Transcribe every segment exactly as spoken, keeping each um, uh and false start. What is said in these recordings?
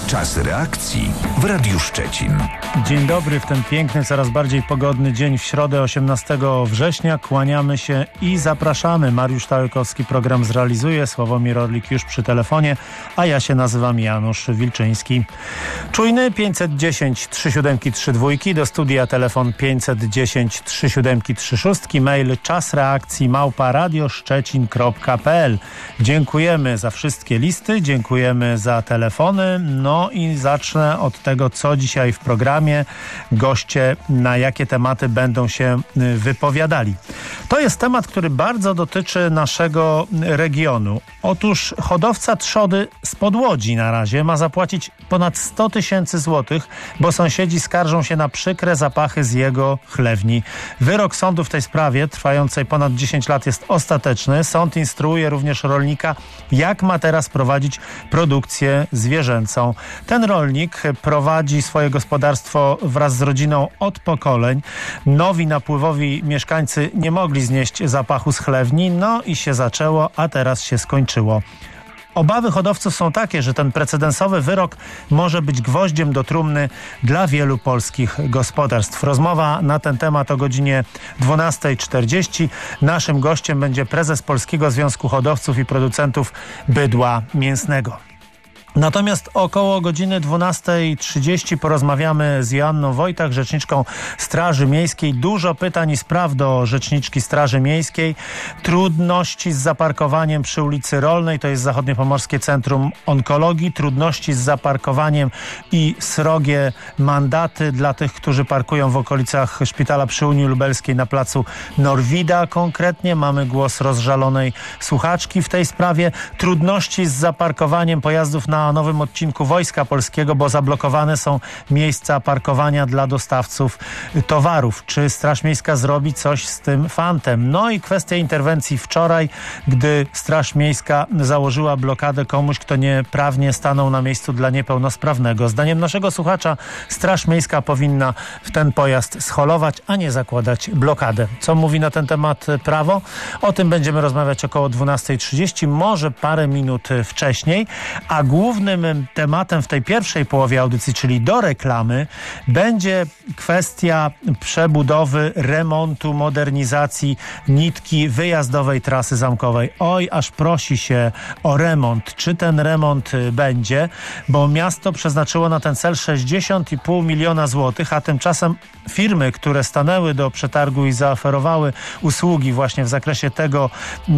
Czas reakcji w Radiu Szczecin. Dzień dobry, w ten piękny, coraz bardziej pogodny dzień w środę osiemnastego września. Kłaniamy się i zapraszamy. Mariusz Tałekowski program zrealizuje, Sławomir Orlik już przy telefonie, a ja się nazywam Janusz Wilczyński. Czujny pięćset dziesięć trzy siedem trzy dwa, do studia telefon pięćset dziesięć trzy siedem trzy sześć, mail czas reakcji małpa radioszczecin kropka p l. Dziękujemy za wszystkie listy, dziękujemy za telefony. No i zacznę od tego, co dzisiaj w programie, goście na jakie tematy będą się wypowiadali. To jest temat, który bardzo dotyczy naszego regionu. Otóż hodowca trzody spod Łodzi na razie ma zapłacić ponad sto tysięcy złotych, bo sąsiedzi skarżą się na przykre zapachy z jego chlewni. Wyrok sądu w tej sprawie, trwającej ponad dziesięć lat, jest ostateczny. Sąd instruuje również rolnika, jak ma teraz prowadzić produkcję zwierzęcą. Ten rolnik prowadzi swoje gospodarstwo wraz z rodziną od pokoleń. Nowi napływowi mieszkańcy nie mogli znieść zapachu z chlewni, no i się zaczęło, a teraz się skończyło. Obawy hodowców są takie, że ten precedensowy wyrok może być gwoździem do trumny dla wielu polskich gospodarstw. Rozmowa na ten temat o godzinie dwunasta czterdzieści. Naszym gościem będzie prezes Polskiego Związku Hodowców i Producentów Bydła Mięsnego. Natomiast około godziny dwunasta trzydzieści porozmawiamy z Joanną Wojtach, rzeczniczką Straży Miejskiej. Dużo pytań i spraw do rzeczniczki Straży Miejskiej. Trudności z zaparkowaniem przy ulicy Rolnej, to jest Zachodniopomorskie Centrum Onkologii. Trudności z zaparkowaniem i srogie mandaty dla tych, którzy parkują w okolicach szpitala przy Unii Lubelskiej na placu Norwida. Konkretnie mamy głos rozżalonej słuchaczki w tej sprawie. Trudności z zaparkowaniem pojazdów na nowym odcinku Wojska Polskiego, bo zablokowane są miejsca parkowania dla dostawców towarów. Czy Straż Miejska zrobi coś z tym fantem? No i kwestia interwencji wczoraj, gdy Straż Miejska założyła blokadę komuś, kto nieprawnie stanął na miejscu dla niepełnosprawnego. Zdaniem naszego słuchacza Straż Miejska powinna w ten pojazd scholować, a nie zakładać blokadę. Co mówi na ten temat prawo? O tym będziemy rozmawiać około dwunasta trzydzieści, może parę minut wcześniej, a głównym tematem w tej pierwszej połowie audycji, czyli do reklamy, będzie kwestia przebudowy, remontu, modernizacji nitki wyjazdowej trasy zamkowej. Oj, aż prosi się o remont. Czy ten remont będzie? Bo miasto przeznaczyło na ten cel sześćdziesiąt i pół miliona złotych, a tymczasem firmy, które stanęły do przetargu i zaoferowały usługi właśnie w zakresie tego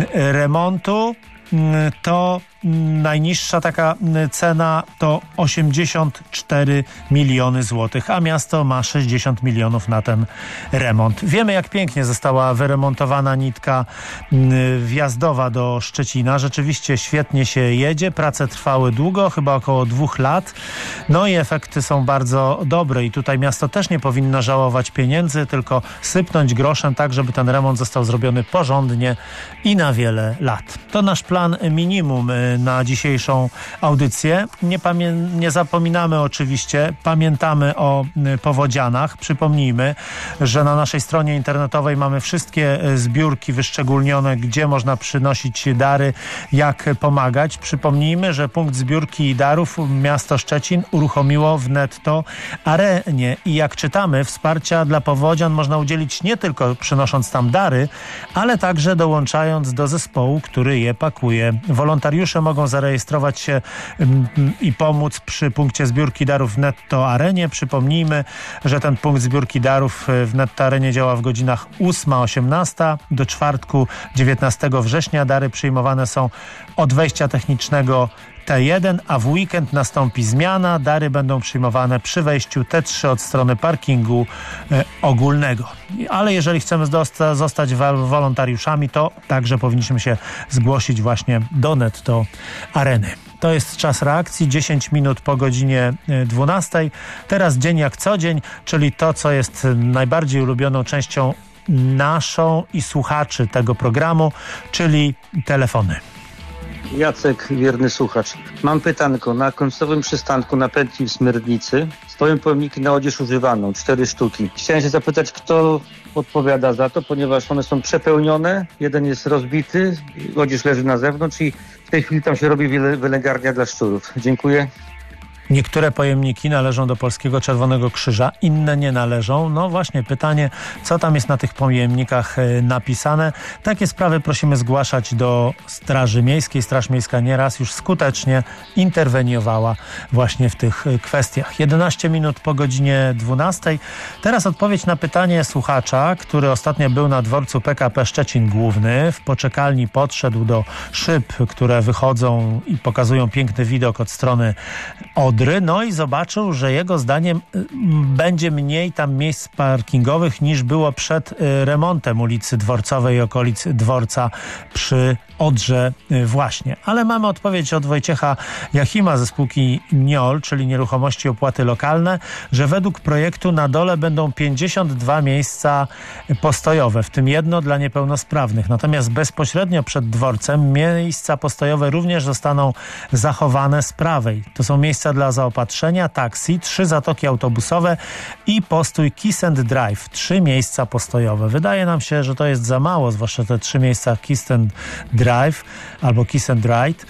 remontu, to najniższa taka cena to osiemdziesiąt cztery miliony złotych, a miasto ma sześćdziesiąt milionów na ten remont. Wiemy, jak pięknie została wyremontowana nitka wjazdowa do Szczecina. Rzeczywiście świetnie się jedzie. Prace trwały długo, chyba około dwóch lat. No i efekty są bardzo dobre i tutaj miasto też nie powinno żałować pieniędzy, tylko sypnąć groszem tak, żeby ten remont został zrobiony porządnie i na wiele lat. To nasz plan minimum na dzisiejszą audycję. Nie, pamię- nie zapominamy oczywiście, pamiętamy o powodzianach. Przypomnijmy, że na naszej stronie internetowej mamy wszystkie zbiórki wyszczególnione, gdzie można przynosić dary, jak pomagać. Przypomnijmy, że punkt zbiórki darów miasto Szczecin uruchomiło w Netto Arenie i jak czytamy, wsparcia dla powodzian można udzielić nie tylko przynosząc tam dary, ale także dołączając do zespołu, który je pakuje. Wolontariusze mogą zarejestrować się i pomóc przy punkcie zbiórki darów w Netto Arenie. Przypomnijmy, że ten punkt zbiórki darów w Netto Arenie działa w godzinach ósma osiemnasta do czwartku dziewiętnastego września. Dary przyjmowane są od wejścia technicznego T jeden, a w weekend nastąpi zmiana. Dary będą przyjmowane przy wejściu T trzy od strony parkingu e, ogólnego. Ale jeżeli chcemy zosta- zostać wolontariuszami, to także powinniśmy się zgłosić właśnie do Netto Areny. To jest czas reakcji, dziesięć minut po godzinie dwunastej. Teraz dzień jak co dzień, czyli to, co jest najbardziej ulubioną częścią naszą i słuchaczy tego programu, czyli telefony. Jacek, wierny słuchacz. Mam pytanko. Na końcowym przystanku na pętli w Smyrnicy stoją pojemniki na odzież używaną, cztery sztuki. Chciałem się zapytać, kto odpowiada za to, ponieważ one są przepełnione, jeden jest rozbity, odzież leży na zewnątrz i w tej chwili tam się robi wyle, wylęgarnia dla szczurów. Dziękuję. Niektóre pojemniki należą do Polskiego Czerwonego Krzyża, inne nie należą. No właśnie pytanie, co tam jest na tych pojemnikach napisane. Takie sprawy prosimy zgłaszać do Straży Miejskiej. Straż Miejska nieraz już skutecznie interweniowała właśnie w tych kwestiach. jedenaście minut po godzinie dwunastej. Teraz odpowiedź na pytanie słuchacza, który ostatnio był na dworcu P K P Szczecin Główny. W poczekalni podszedł do szyb, które wychodzą i pokazują piękny widok od strony Odry, no i zobaczył, że jego zdaniem będzie mniej tam miejsc parkingowych niż było przed remontem ulicy Dworcowej i okolic dworca przy Odrze właśnie. Ale mamy odpowiedź od Wojciecha Jachima ze spółki N I O L, czyli Nieruchomości Opłaty Lokalne, że według projektu na dole będą pięćdziesiąt dwa miejsca postojowe, w tym jedno dla niepełnosprawnych. Natomiast bezpośrednio przed dworcem miejsca postojowe również zostaną zachowane z prawej. To są miejsca dla zaopatrzenia, taksi, trzy zatoki autobusowe i postój Kiss and Drive. Trzy miejsca postojowe. Wydaje nam się, że to jest za mało, zwłaszcza te trzy miejsca Kiss and Drive albo Kiss and Ride.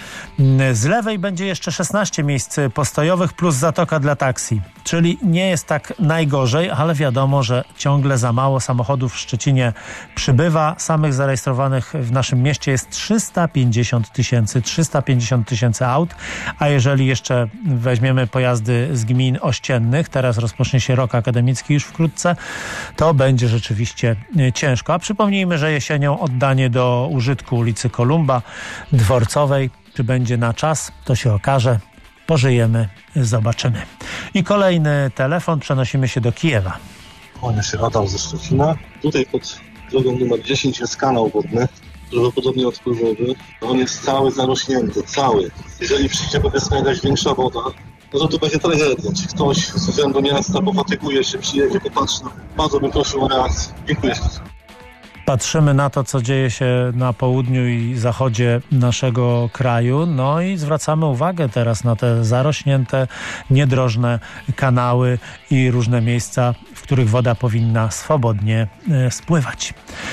Z lewej będzie jeszcze szesnaście miejsc postojowych plus zatoka dla taksi. Czyli nie jest tak najgorzej, ale wiadomo, że ciągle za mało samochodów w Szczecinie przybywa. Samych zarejestrowanych w naszym mieście jest trzysta pięćdziesiąt tysięcy. trzysta pięćdziesiąt tysięcy aut, a jeżeli jeszcze weźmiemy pojazdy z gmin ościennych, teraz rozpocznie się rok akademicki już wkrótce, to będzie rzeczywiście ciężko. A przypomnijmy, że jesienią oddanie do użytku ulicy Kolumba Dworcowej. Czy będzie na czas, to się okaże. Pożyjemy, zobaczymy. I kolejny telefon, przenosimy się do Kijewa. Kłania się Adam ze Szczecina. Tutaj pod drogą numer dziesięć jest kanał wodny, prawdopodobnie odpływowy. On jest cały zarośnięty, cały. Jeżeli przyjdzie powiedzmy jakaś większa woda, no to tu będzie tragedia. Czy ktoś z urzędu miasta pofatykuje się, przyjedzie, popatrzy. Bardzo bym prosił o reakcję. Dziękuję. Patrzymy na to, co dzieje się na południu i zachodzie naszego kraju, no i zwracamy uwagę teraz na te zarośnięte, niedrożne kanały i różne miejsca, w których woda powinna swobodnie e, spływać.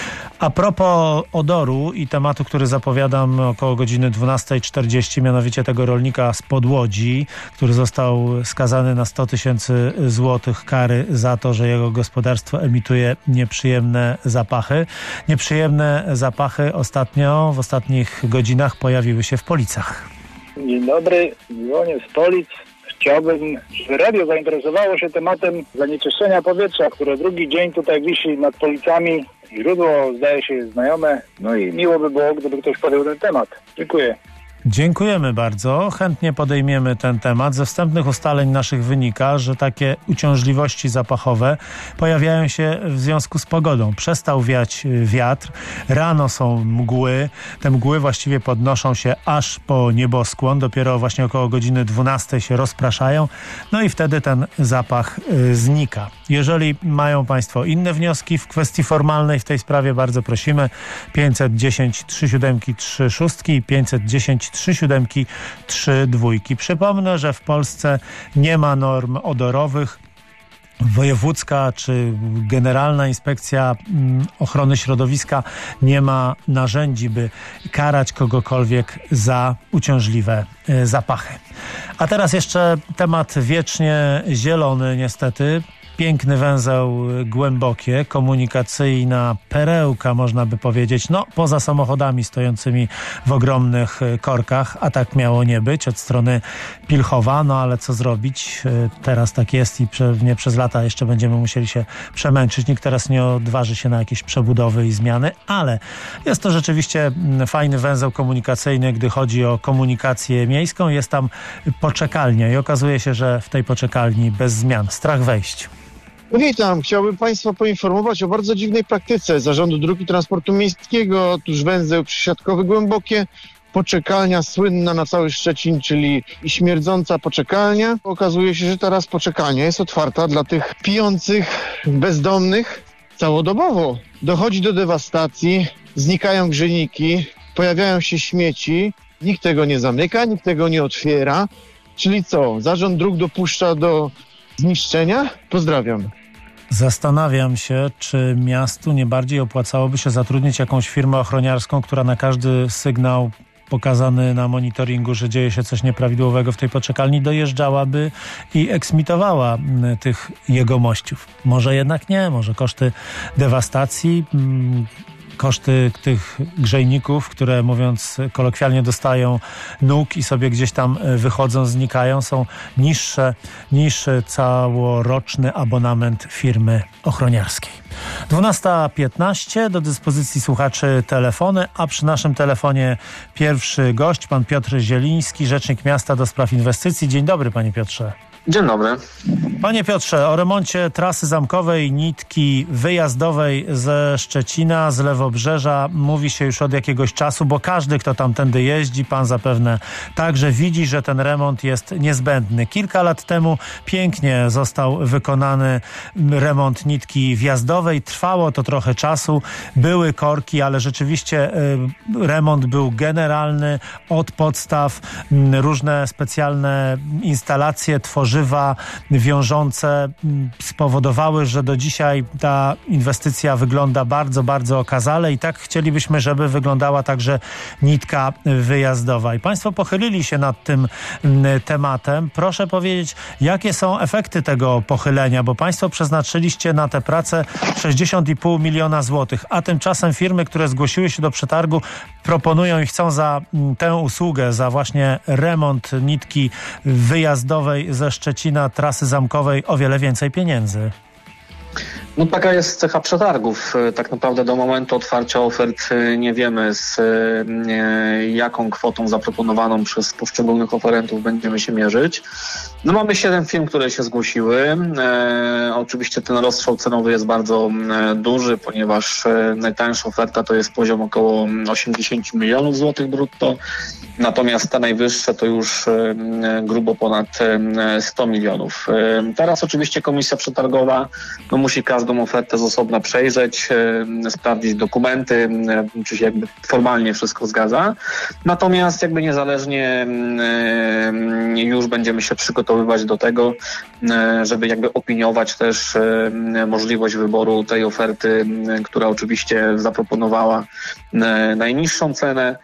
A propos odoru i tematu, który zapowiadam około godziny dwunastej czterdzieści, mianowicie tego rolnika z Podłodzi, który został skazany na sto tysięcy złotych kary za to, że jego gospodarstwo emituje nieprzyjemne zapachy. Nieprzyjemne zapachy ostatnio, w ostatnich godzinach pojawiły się w Policach. Dzień dobry, dzwonię z Polic. Chciałbym, żeby radio zainteresowało się tematem zanieczyszczenia powietrza, które drugi dzień tutaj wisi nad Policami. Źródło zdaje się znajome, no i miło by było, gdyby ktoś podjął ten temat. Dziękuję. Dziękujemy bardzo. Chętnie podejmiemy ten temat. Ze wstępnych ustaleń naszych wynika, że takie uciążliwości zapachowe pojawiają się w związku z pogodą. Przestał wiać wiatr, rano są mgły. Te mgły właściwie podnoszą się aż po nieboskłon. Dopiero właśnie około godziny dwunastej się rozpraszają. No i wtedy ten zapach y, znika. Jeżeli mają Państwo inne wnioski w kwestii formalnej w tej sprawie, bardzo prosimy. pięćset dziesięć trzy siedem trzy sześć i pięćset dziesięć trzy siedem trzy dwa. Przypomnę, że w Polsce nie ma norm odorowych. Wojewódzka czy Generalna Inspekcja Ochrony Środowiska nie ma narzędzi, by karać kogokolwiek za uciążliwe zapachy. A teraz jeszcze temat wiecznie zielony niestety. Piękny węzeł Głębokie, komunikacyjna perełka, można by powiedzieć, no poza samochodami stojącymi w ogromnych korkach, a tak miało nie być od strony Pilchowa, no ale co zrobić, teraz tak jest i pewnie przez lata jeszcze będziemy musieli się przemęczyć, nikt teraz nie odważy się na jakieś przebudowy i zmiany, ale jest to rzeczywiście fajny węzeł komunikacyjny, gdy chodzi o komunikację miejską, jest tam poczekalnia i okazuje się, że w tej poczekalni bez zmian, strach wejść. Witam, chciałbym Państwa poinformować o bardzo dziwnej praktyce Zarządu Dróg i Transportu Miejskiego. Otóż węzeł przysiadkowy Głębokie, poczekalnia słynna na cały Szczecin, czyli i śmierdząca poczekalnia. Okazuje się, że teraz poczekalnia jest otwarta dla tych pijących bezdomnych całodobowo. Dochodzi do dewastacji, znikają grzejniki, pojawiają się śmieci, nikt tego nie zamyka, nikt tego nie otwiera. Czyli co, Zarząd Dróg dopuszcza do zniszczenia? Pozdrawiam. Zastanawiam się, czy miastu nie bardziej opłacałoby się zatrudnić jakąś firmę ochroniarską, która na każdy sygnał pokazany na monitoringu, że dzieje się coś nieprawidłowego w tej poczekalni, dojeżdżałaby i eksmitowała tych jegomościów. Może jednak nie, może koszty dewastacji, koszty tych grzejników, które mówiąc kolokwialnie dostają nóg i sobie gdzieś tam wychodzą, znikają, są niższe niż całoroczny abonament firmy ochroniarskiej. dwunasta piętnaście, do dyspozycji słuchaczy telefony, a przy naszym telefonie pierwszy gość, pan Piotr Zieliński, rzecznik miasta do spraw inwestycji. Dzień dobry, panie Piotrze. Dzień dobry. Panie Piotrze, o remoncie trasy zamkowej nitki wyjazdowej ze Szczecina, z Lewobrzeża mówi się już od jakiegoś czasu, bo każdy, kto tamtędy jeździ, pan zapewne także widzi, że ten remont jest niezbędny. Kilka lat temu pięknie został wykonany remont nitki wjazdowej. Trwało to trochę czasu, były korki, ale rzeczywiście y, remont był generalny od podstaw, y, różne specjalne instalacje tworzyły żywa, wiążące spowodowały, że do dzisiaj ta inwestycja wygląda bardzo, bardzo okazale i tak chcielibyśmy, żeby wyglądała także nitka wyjazdowa. I państwo pochylili się nad tym tematem. Proszę powiedzieć, jakie są efekty tego pochylenia, bo państwo przeznaczyliście na tę pracę sześćdziesiąt i pół miliona złotych, a tymczasem firmy, które zgłosiły się do przetargu, proponują i chcą za tę usługę, za właśnie remont nitki wyjazdowej ze Szczecina, trasy zamkowej o wiele więcej pieniędzy. No taka jest cecha przetargów. Tak naprawdę do momentu otwarcia ofert nie wiemy, z jaką kwotą zaproponowaną przez poszczególnych oferentów będziemy się mierzyć. No mamy siedem firm, które się zgłosiły. E, oczywiście ten rozstrzał cenowy jest bardzo e, duży, ponieważ e, najtańsza oferta to jest poziom około osiemdziesiąt milionów złotych brutto, natomiast ta najwyższa to już e, grubo ponad e, sto milionów. E, teraz oczywiście komisja przetargowa no, musi każdą ofertę z osobna przejrzeć, e, sprawdzić dokumenty, e, czy się jakby formalnie wszystko zgadza. Natomiast jakby niezależnie e, już będziemy się przygotowywać do tego, żeby jakby opiniować też możliwość wyboru tej oferty, która oczywiście zaproponowała najniższą cenę,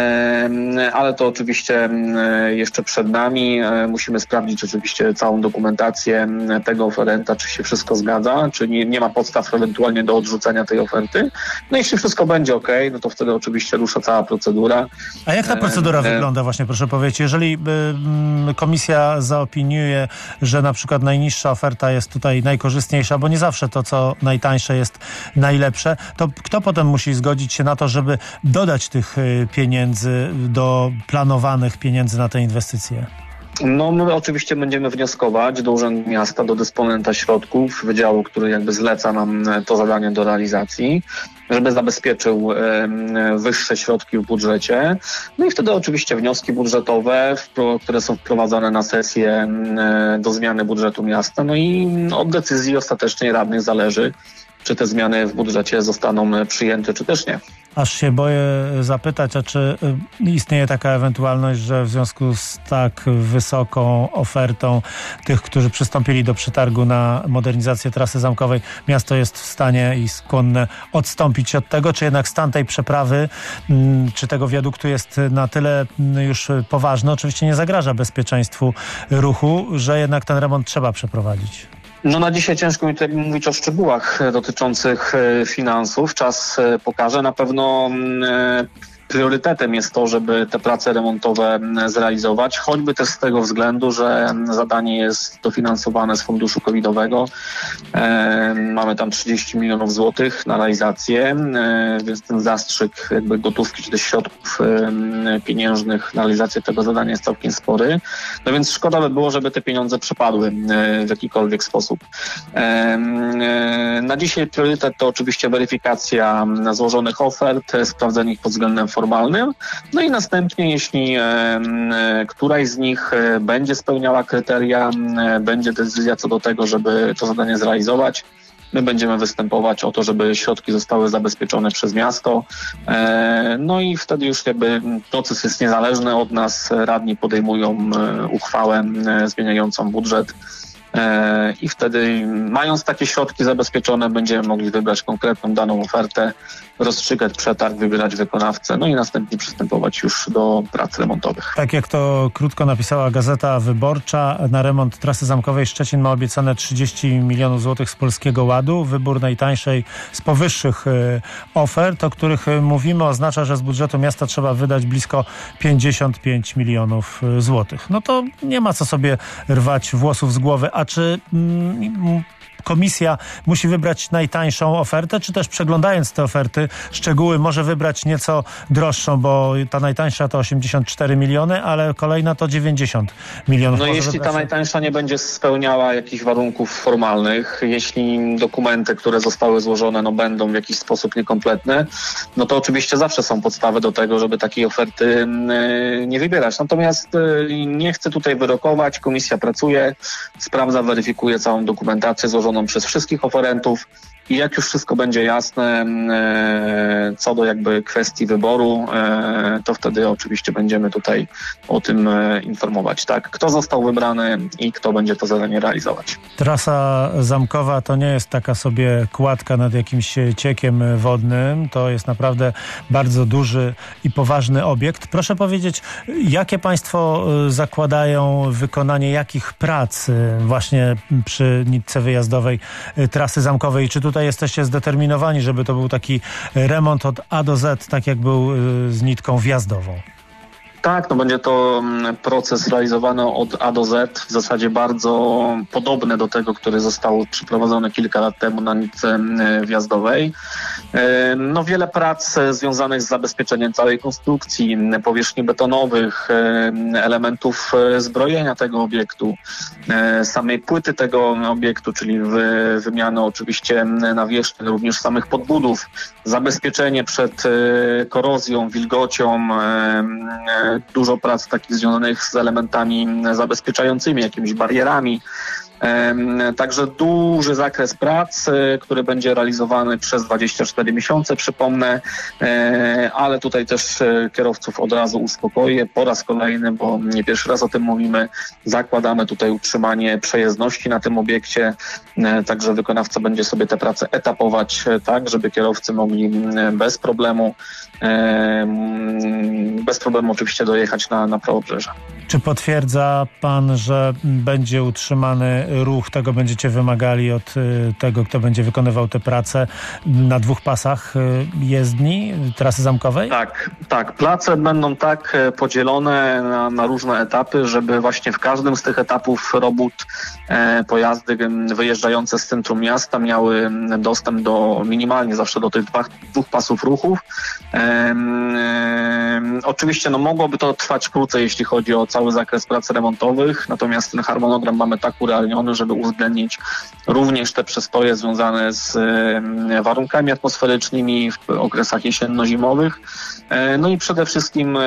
ale to oczywiście jeszcze przed nami. Musimy sprawdzić oczywiście całą dokumentację tego oferenta, czy się wszystko zgadza, czy nie, nie ma podstaw ewentualnie do odrzucenia tej oferty. No jeśli wszystko będzie ok, no to wtedy oczywiście rusza cała procedura. A jak ta procedura e, wygląda właśnie, proszę powiedzieć? Jeżeli y, komisja zaopiniuje, że na przykład najniższa oferta jest tutaj najkorzystniejsza, bo nie zawsze to, co najtańsze jest najlepsze, to kto potem musi zgodzić się na to, żeby dodać tych y, pieniędzy do planowanych pieniędzy na te inwestycje? No my oczywiście będziemy wnioskować do Urzędu Miasta, do dysponenta środków, wydziału, który jakby zleca nam to zadanie do realizacji, żeby zabezpieczył e, wyższe środki w budżecie. No i wtedy oczywiście wnioski budżetowe, wpro, które są wprowadzane na sesję e, do zmiany budżetu miasta. No i od decyzji ostatecznie radnych zależy, czy te zmiany w budżecie zostaną przyjęte, czy też nie. Aż się boję zapytać, a czy istnieje taka ewentualność, że w związku z tak wysoką ofertą tych, którzy przystąpili do przetargu na modernizację trasy zamkowej, miasto jest w stanie i skłonne odstąpić od tego, czy jednak stan tej przeprawy, czy tego wiaduktu jest na tyle już poważny, oczywiście nie zagraża bezpieczeństwu ruchu, że jednak ten remont trzeba przeprowadzić? No na dzisiaj ciężko mi tutaj mówić o szczegółach dotyczących finansów. Czas pokaże. Na pewno priorytetem jest to, żeby te prace remontowe zrealizować, choćby też z tego względu, że zadanie jest dofinansowane z funduszu covidowego. E, mamy tam trzydzieści milionów złotych na realizację, e, więc ten zastrzyk jakby gotówki czy też środków e, pieniężnych na realizację tego zadania jest całkiem spory. No więc szkoda by było, żeby te pieniądze przepadły e, w jakikolwiek sposób. E, e, na dzisiaj priorytet to oczywiście weryfikacja złożonych ofert, sprawdzenie ich pod względem formalnym. No i następnie, jeśli e, e, któraś z nich e, będzie spełniała kryteria, e, będzie decyzja co do tego, żeby to zadanie zrealizować, my będziemy występować o to, żeby środki zostały zabezpieczone przez miasto. E, no i wtedy już jakby proces jest niezależny od nas. Radni podejmują e, uchwałę e, zmieniającą budżet. i wtedy, mając takie środki zabezpieczone, będziemy mogli wybrać konkretną daną ofertę, rozstrzygać przetarg, wybierać wykonawcę, no i następnie przystępować już do prac remontowych. Tak jak to krótko napisała Gazeta Wyborcza, na remont trasy zamkowej Szczecin ma obiecane trzydzieści milionów złotych z Polskiego Ładu. Wybór najtańszej z powyższych y, ofert, o których y, mówimy, oznacza, że z budżetu miasta trzeba wydać blisko pięćdziesiąt pięć milionów złotych. No to nie ma co sobie rwać włosów z głowy. A czy mm, komisja musi wybrać najtańszą ofertę, czy też przeglądając te oferty, szczegóły może wybrać nieco droższą, bo ta najtańsza to osiemdziesiąt cztery miliony, ale kolejna to dziewięćdziesiąt milionów. No może jeśli wybrać... ta najtańsza nie będzie spełniała jakichś warunków formalnych, jeśli dokumenty, które zostały złożone, no będą w jakiś sposób niekompletne, no to oczywiście zawsze są podstawy do tego, żeby takiej oferty yy, nie wybierać. Natomiast yy, nie chcę tutaj wyrokować, komisja pracuje, sprawdza, weryfikuje całą dokumentację złożoną przez wszystkich oferentów i jak już wszystko będzie jasne e, co do jakby kwestii wyboru, e, to wtedy oczywiście będziemy tutaj o tym e, informować, tak? Kto został wybrany i kto będzie to zadanie realizować. Trasa zamkowa to nie jest taka sobie kładka nad jakimś ciekiem wodnym, to jest naprawdę bardzo duży i poważny obiekt. Proszę powiedzieć, jakie państwo zakładają wykonanie jakich prac właśnie przy nitce wyjazdowej trasy zamkowej? Czy tutaj jesteście zdeterminowani, żeby to był taki remont od A do Z, tak jak był z nitką wjazdową? Tak, no będzie to proces realizowany od A do Z, w zasadzie bardzo podobny do tego, który został przeprowadzony kilka lat temu na nitce wjazdowej. No wiele prac związanych z zabezpieczeniem całej konstrukcji, powierzchni betonowych, elementów zbrojenia tego obiektu, samej płyty tego obiektu, czyli wymianę oczywiście nawierzchni, również samych podbudów, zabezpieczenie przed korozją, wilgocią, dużo prac takich związanych z elementami zabezpieczającymi, jakimiś barierami. Także duży zakres prac, który będzie realizowany przez dwadzieścia cztery miesiące, przypomnę, ale tutaj też kierowców od razu uspokoję po raz kolejny, bo nie pierwszy raz o tym mówimy. Zakładamy tutaj utrzymanie przejezdności na tym obiekcie, także wykonawca będzie sobie te prace etapować tak, żeby kierowcy mogli bez problemu, bez problemu oczywiście dojechać na, na prawobrzeże. Czy potwierdza pan, że będzie utrzymany ruch, tego będziecie wymagali od tego, kto będzie wykonywał te prace na dwóch pasach jezdni trasy zamkowej? Tak, tak. Place będą tak podzielone na, na różne etapy, żeby właśnie w każdym z tych etapów robót e, pojazdy wyjeżdżające z centrum miasta miały dostęp do minimalnie zawsze do tych dwa, dwóch pasów ruchów. E, e, oczywiście no mogłoby to trwać krócej, jeśli chodzi o cały zakres prac remontowych, natomiast ten harmonogram mamy tak urealniony, żeby uwzględnić również te przestoje związane z warunkami atmosferycznymi w okresach jesienno-zimowych. No i przede wszystkim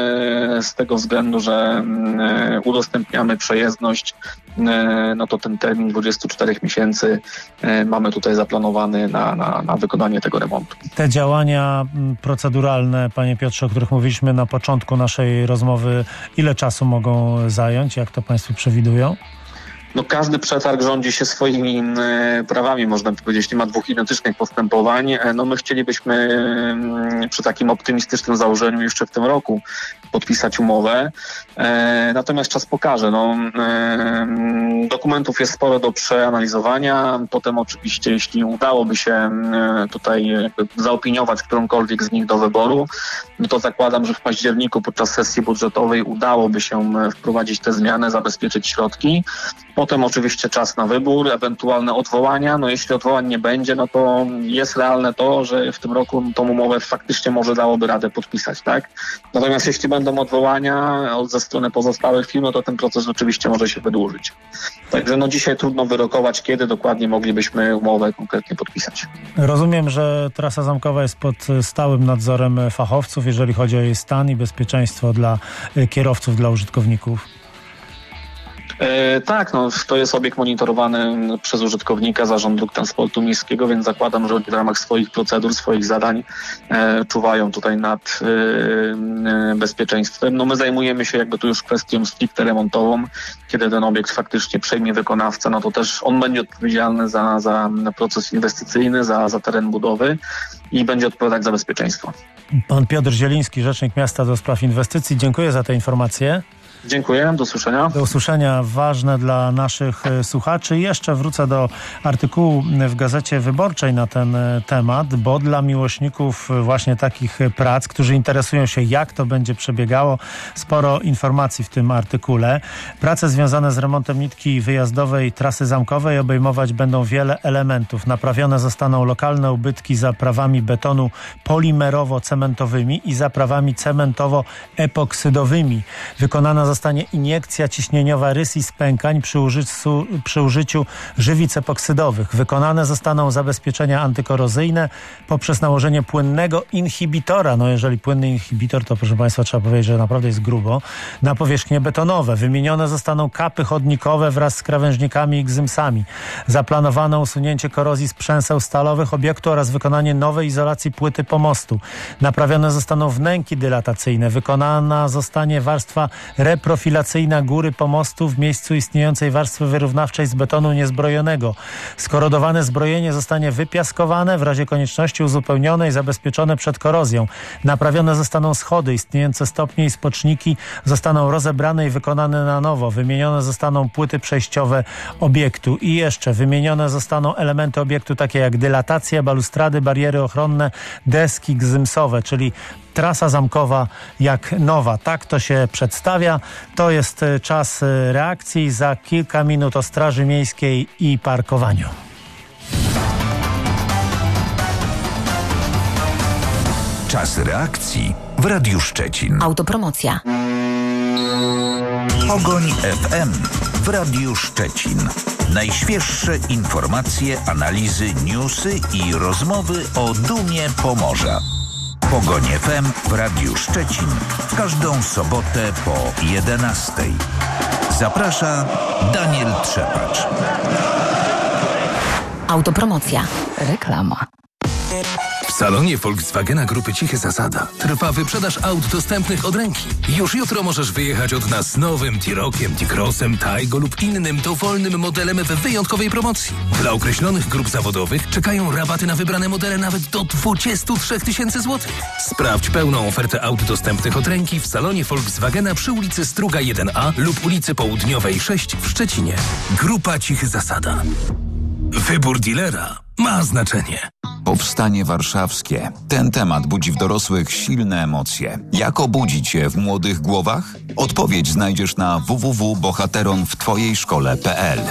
z tego względu, że udostępniamy przejezdność, no to ten termin dwudziestu czterech miesięcy mamy tutaj zaplanowany na, na, na wykonanie tego remontu. Te działania proceduralne, panie Piotrze, o których mówiliśmy na początku naszej rozmowy, ile czasu mogą zająć? Jak to państwo przewidują? No każdy przetarg rządzi się swoimi e, prawami, można powiedzieć, nie ma dwóch identycznych postępowań. E, no my chcielibyśmy e, przy takim optymistycznym założeniu jeszcze w tym roku podpisać umowę. E, natomiast czas pokaże. No, e, dokumentów jest sporo do przeanalizowania. Potem oczywiście, jeśli udałoby się e, tutaj jakby zaopiniować którąkolwiek z nich do wyboru, no to zakładam, że w październiku podczas sesji budżetowej udałoby się wprowadzić te zmiany, zabezpieczyć środki. Potem oczywiście czas na wybór, ewentualne odwołania. No jeśli odwołań nie będzie, no to jest realne to, że w tym roku tą umowę faktycznie może dałoby radę podpisać, tak? Natomiast jeśli będą odwołania ze strony pozostałych firm, no to ten proces oczywiście może się wydłużyć. Także no dzisiaj trudno wyrokować, kiedy dokładnie moglibyśmy umowę konkretnie podpisać. Rozumiem, że trasa zamkowa jest pod stałym nadzorem fachowców, jeżeli chodzi o jej stan i bezpieczeństwo dla kierowców, dla użytkowników. E, tak, no to jest obiekt monitorowany przez użytkownika, Zarząd Dróg Transportu Miejskiego, więc zakładam, że oni w ramach swoich procedur, swoich zadań e, czuwają tutaj nad e, e, bezpieczeństwem. No my zajmujemy się jakby tu już kwestią stricte remontową. Kiedy ten obiekt faktycznie przejmie wykonawca, no to też on będzie odpowiedzialny za, za proces inwestycyjny, za, za teren budowy i będzie odpowiadać za bezpieczeństwo. Pan Piotr Zieliński, Rzecznik Miasta do Spraw Inwestycji. Dziękuję za te informacje. Dziękuję, do usłyszenia. Do usłyszenia, ważne dla naszych e, słuchaczy. Jeszcze wrócę do artykułu w Gazecie Wyborczej na ten e, temat, bo dla miłośników właśnie takich prac, którzy interesują się, jak to będzie przebiegało, sporo informacji w tym artykule. Prace związane z remontem nitki wyjazdowej trasy zamkowej obejmować będą wiele elementów. Naprawione zostaną lokalne ubytki zaprawami betonu polimerowo-cementowymi i zaprawami cementowo-epoksydowymi. Wykonana zostanie iniekcja ciśnieniowa rys i spękań przy użyciu, przy użyciu żywic epoksydowych. Wykonane zostaną zabezpieczenia antykorozyjne poprzez nałożenie płynnego inhibitora. No jeżeli płynny inhibitor, to proszę Państwa trzeba powiedzieć, że naprawdę jest grubo. Na powierzchnie betonowe. Wymienione zostaną kapy chodnikowe wraz z krawężnikami i gzymsami. Zaplanowano usunięcie korozji z przęseł stalowych obiektu oraz wykonanie nowej izolacji płyty pomostu. Naprawione zostaną wnęki dylatacyjne. Wykonana zostanie warstwa reprofilacyjna góry pomostu w miejscu istniejącej warstwy wyrównawczej z betonu niezbrojonego. Skorodowane zbrojenie zostanie wypiaskowane, w razie konieczności uzupełnione i zabezpieczone przed korozją. Naprawione zostaną schody, istniejące stopnie i spoczniki zostaną rozebrane i wykonane na nowo. Wymienione zostaną płyty przejściowe obiektu i jeszcze wymienione zostaną elementy obiektu takie jak dylatacja, balustrady, bariery ochronne, deski gzymsowe, czyli trasa zamkowa jak nowa. Tak to się przedstawia. To jest czas reakcji. Za kilka minut o Straży Miejskiej i parkowaniu. Czas reakcji w Radiu Szczecin. Autopromocja. Pogoń F M w Radiu Szczecin. Najświeższe informacje, analizy, newsy i rozmowy o dumie Pomorza. Pogoń F M w Radiu Szczecin w każdą sobotę po jedenastej. Zaprasza Daniel Trzepacz. Autopromocja. Reklama. W salonie Volkswagena Grupy Cichy Zasada trwa wyprzedaż aut dostępnych od ręki. Już jutro możesz wyjechać od nas nowym T-Rockiem, T-Crossem, Taigo lub innym dowolnym modelem w wyjątkowej promocji. Dla określonych grup zawodowych czekają rabaty na wybrane modele nawet do dwadzieścia trzy tysiące złotych. Sprawdź pełną ofertę aut dostępnych od ręki w salonie Volkswagena przy ulicy Struga jeden A lub ulicy Południowej sześć w Szczecinie. Grupa Cichy Zasada. Wybór dealera ma znaczenie. Powstanie warszawskie. Ten temat budzi w dorosłych silne emocje. Jak obudzić je w młodych głowach? Odpowiedź znajdziesz na w w w kropka bohateron w twojej szkole kropka p l.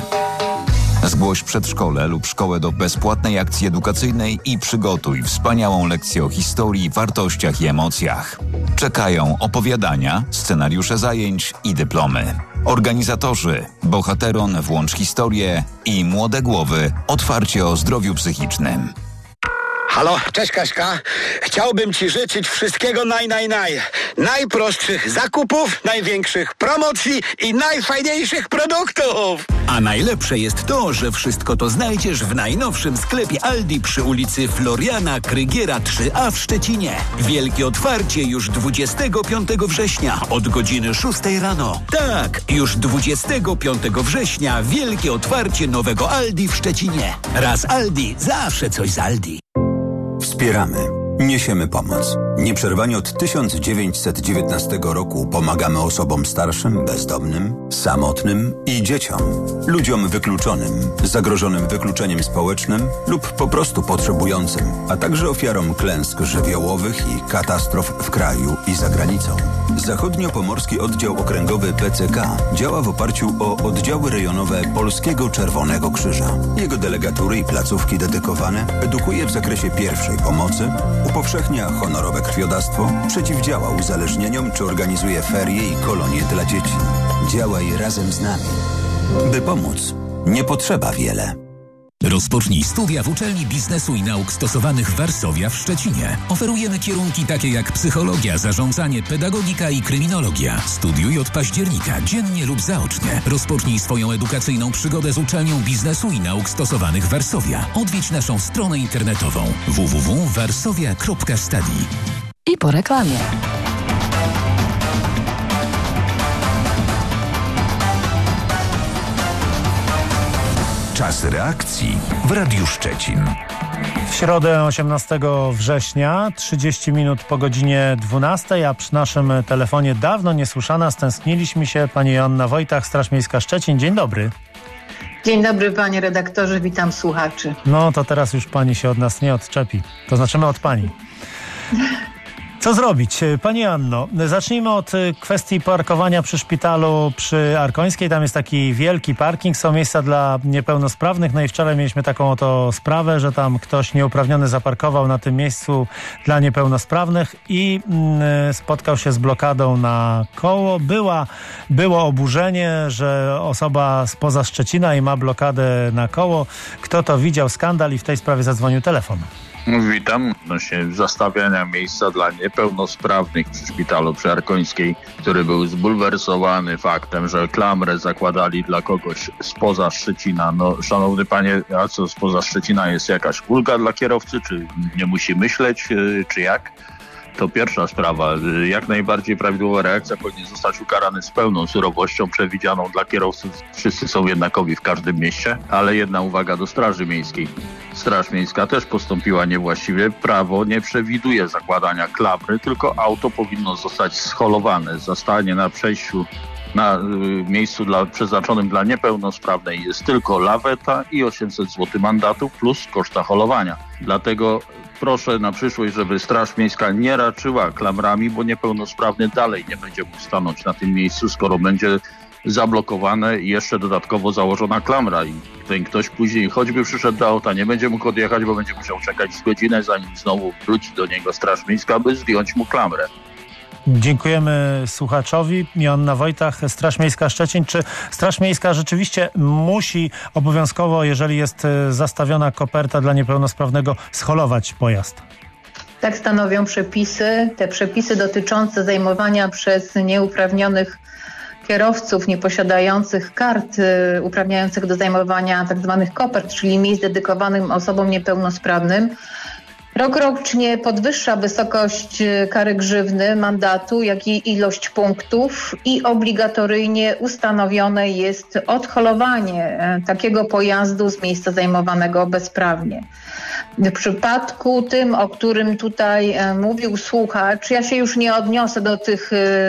Zgłoś przedszkole lub szkołę do bezpłatnej akcji edukacyjnej i przygotuj wspaniałą lekcję o historii, wartościach i emocjach. Czekają opowiadania, scenariusze zajęć i dyplomy. Organizatorzy Bohateron, Włącz Historię i Młode Głowy otwarcie o zdrowiu psychicznym. Halo, cześć Kaśka. Chciałbym Ci życzyć wszystkiego naj, naj, naj. Najprostszych zakupów, największych promocji i najfajniejszych produktów. A najlepsze jest to, że wszystko to znajdziesz w najnowszym sklepie Aldi przy ulicy Floriana Krygiera trzy A w Szczecinie. Wielkie otwarcie już dwudziestego piątego września od godziny szóstej rano. Tak, już dwudziestego piątego września wielkie otwarcie nowego Aldi w Szczecinie. Raz Aldi, zawsze coś z Aldi. Wspieramy. Niesiemy pomoc. Nieprzerwanie od tysiąc dziewięćset dziewiętnastego roku pomagamy osobom starszym, bezdomnym, samotnym i dzieciom. Ludziom wykluczonym, zagrożonym wykluczeniem społecznym lub po prostu potrzebującym, a także ofiarom klęsk żywiołowych i katastrof w kraju i za granicą. Zachodniopomorski Oddział Okręgowy P C K działa w oparciu o oddziały rejonowe Polskiego Czerwonego Krzyża. Jego delegatury i placówki dedykowane edukuje w zakresie pierwszej pomocy, upowszechnia honorowe krwiodawstwo, przeciwdziała uzależnieniom czy organizuje ferie i kolonie dla dzieci. Działaj razem z nami. By pomóc, nie potrzeba wiele. Rozpocznij studia w Uczelni Biznesu i Nauk Stosowanych Warszawia w Szczecinie. Oferujemy kierunki takie jak psychologia, zarządzanie, pedagogika i kryminologia. Studiuj od października, dziennie lub zaocznie. Rozpocznij swoją edukacyjną przygodę z Uczelnią Biznesu i Nauk Stosowanych Warszawia. Odwiedź naszą stronę internetową w w w kropka warszawia kropka study. I po reklamie. Czas reakcji w Radiu Szczecin. W środę osiemnastego września, trzydzieści minut po godzinie dwunastej, a przy naszym telefonie dawno niesłyszana, stęskniliśmy się, pani Joanna Wojtach, Straż Miejska Szczecin. Dzień dobry. Dzień dobry, panie redaktorze, witam słuchaczy. No to teraz już pani się od nas nie odczepi. To znaczy my od pani. Co zrobić? Pani Anno, zacznijmy od kwestii parkowania przy szpitalu przy Arkońskiej. Tam jest taki wielki parking, są miejsca dla niepełnosprawnych. No i wczoraj mieliśmy taką oto sprawę, że tam ktoś nieuprawniony zaparkował na tym miejscu dla niepełnosprawnych i mm, spotkał się z blokadą na koło. Była, było oburzenie, że osoba spoza Szczecina i ma blokadę na koło. Kto to widział? Skandal i w tej sprawie zadzwonił telefon. Witam. Odnośnie zastawiania miejsca dla niepełnosprawnych przy szpitalu przy Arkońskiej, który był zbulwersowany faktem, że klamrę zakładali dla kogoś spoza Szczecina. No, szanowny panie, a co spoza Szczecina, jest jakaś ulga dla kierowcy? Czy nie musi myśleć, czy jak? To pierwsza sprawa. Jak najbardziej prawidłowa reakcja, powinien zostać ukarany z pełną surowością przewidzianą dla kierowców. Wszyscy są jednakowi w każdym mieście, ale jedna uwaga do Straży Miejskiej. Straż Miejska też postąpiła niewłaściwie. Prawo nie przewiduje zakładania klamry, tylko auto powinno zostać scholowane. Zastanie na przejściu na y, miejscu dla, przeznaczonym dla niepełnosprawnej jest tylko laweta i osiemset złotych mandatu plus koszta holowania. Dlatego proszę na przyszłość, żeby Straż Miejska nie raczyła klamrami, bo niepełnosprawny dalej nie będzie mógł stanąć na tym miejscu, skoro będzie zablokowane i jeszcze dodatkowo założona klamra i ten ktoś później choćby przyszedł do auta, nie będzie mógł odjechać, bo będzie musiał czekać z godzinę, zanim znowu wróci do niego Straż Miejska, by zdjąć mu klamrę. Dziękujemy słuchaczowi. Joanna Wojtach, Straż Miejska Szczecin. Czy Straż Miejska rzeczywiście musi obowiązkowo, jeżeli jest zastawiona koperta dla niepełnosprawnego, scholować pojazd? Tak stanowią przepisy. Te przepisy dotyczące zajmowania przez nieuprawnionych kierowców nieposiadających kart y, uprawniających do zajmowania tzw. kopert, czyli miejsc dedykowanych osobom niepełnosprawnym, rokrocznie podwyższa wysokość kary grzywny, mandatu, jak i ilość punktów i obligatoryjnie ustanowione jest odholowanie takiego pojazdu z miejsca zajmowanego bezprawnie. W przypadku tym, o którym tutaj mówił słuchacz, ja się już nie odniosę do tych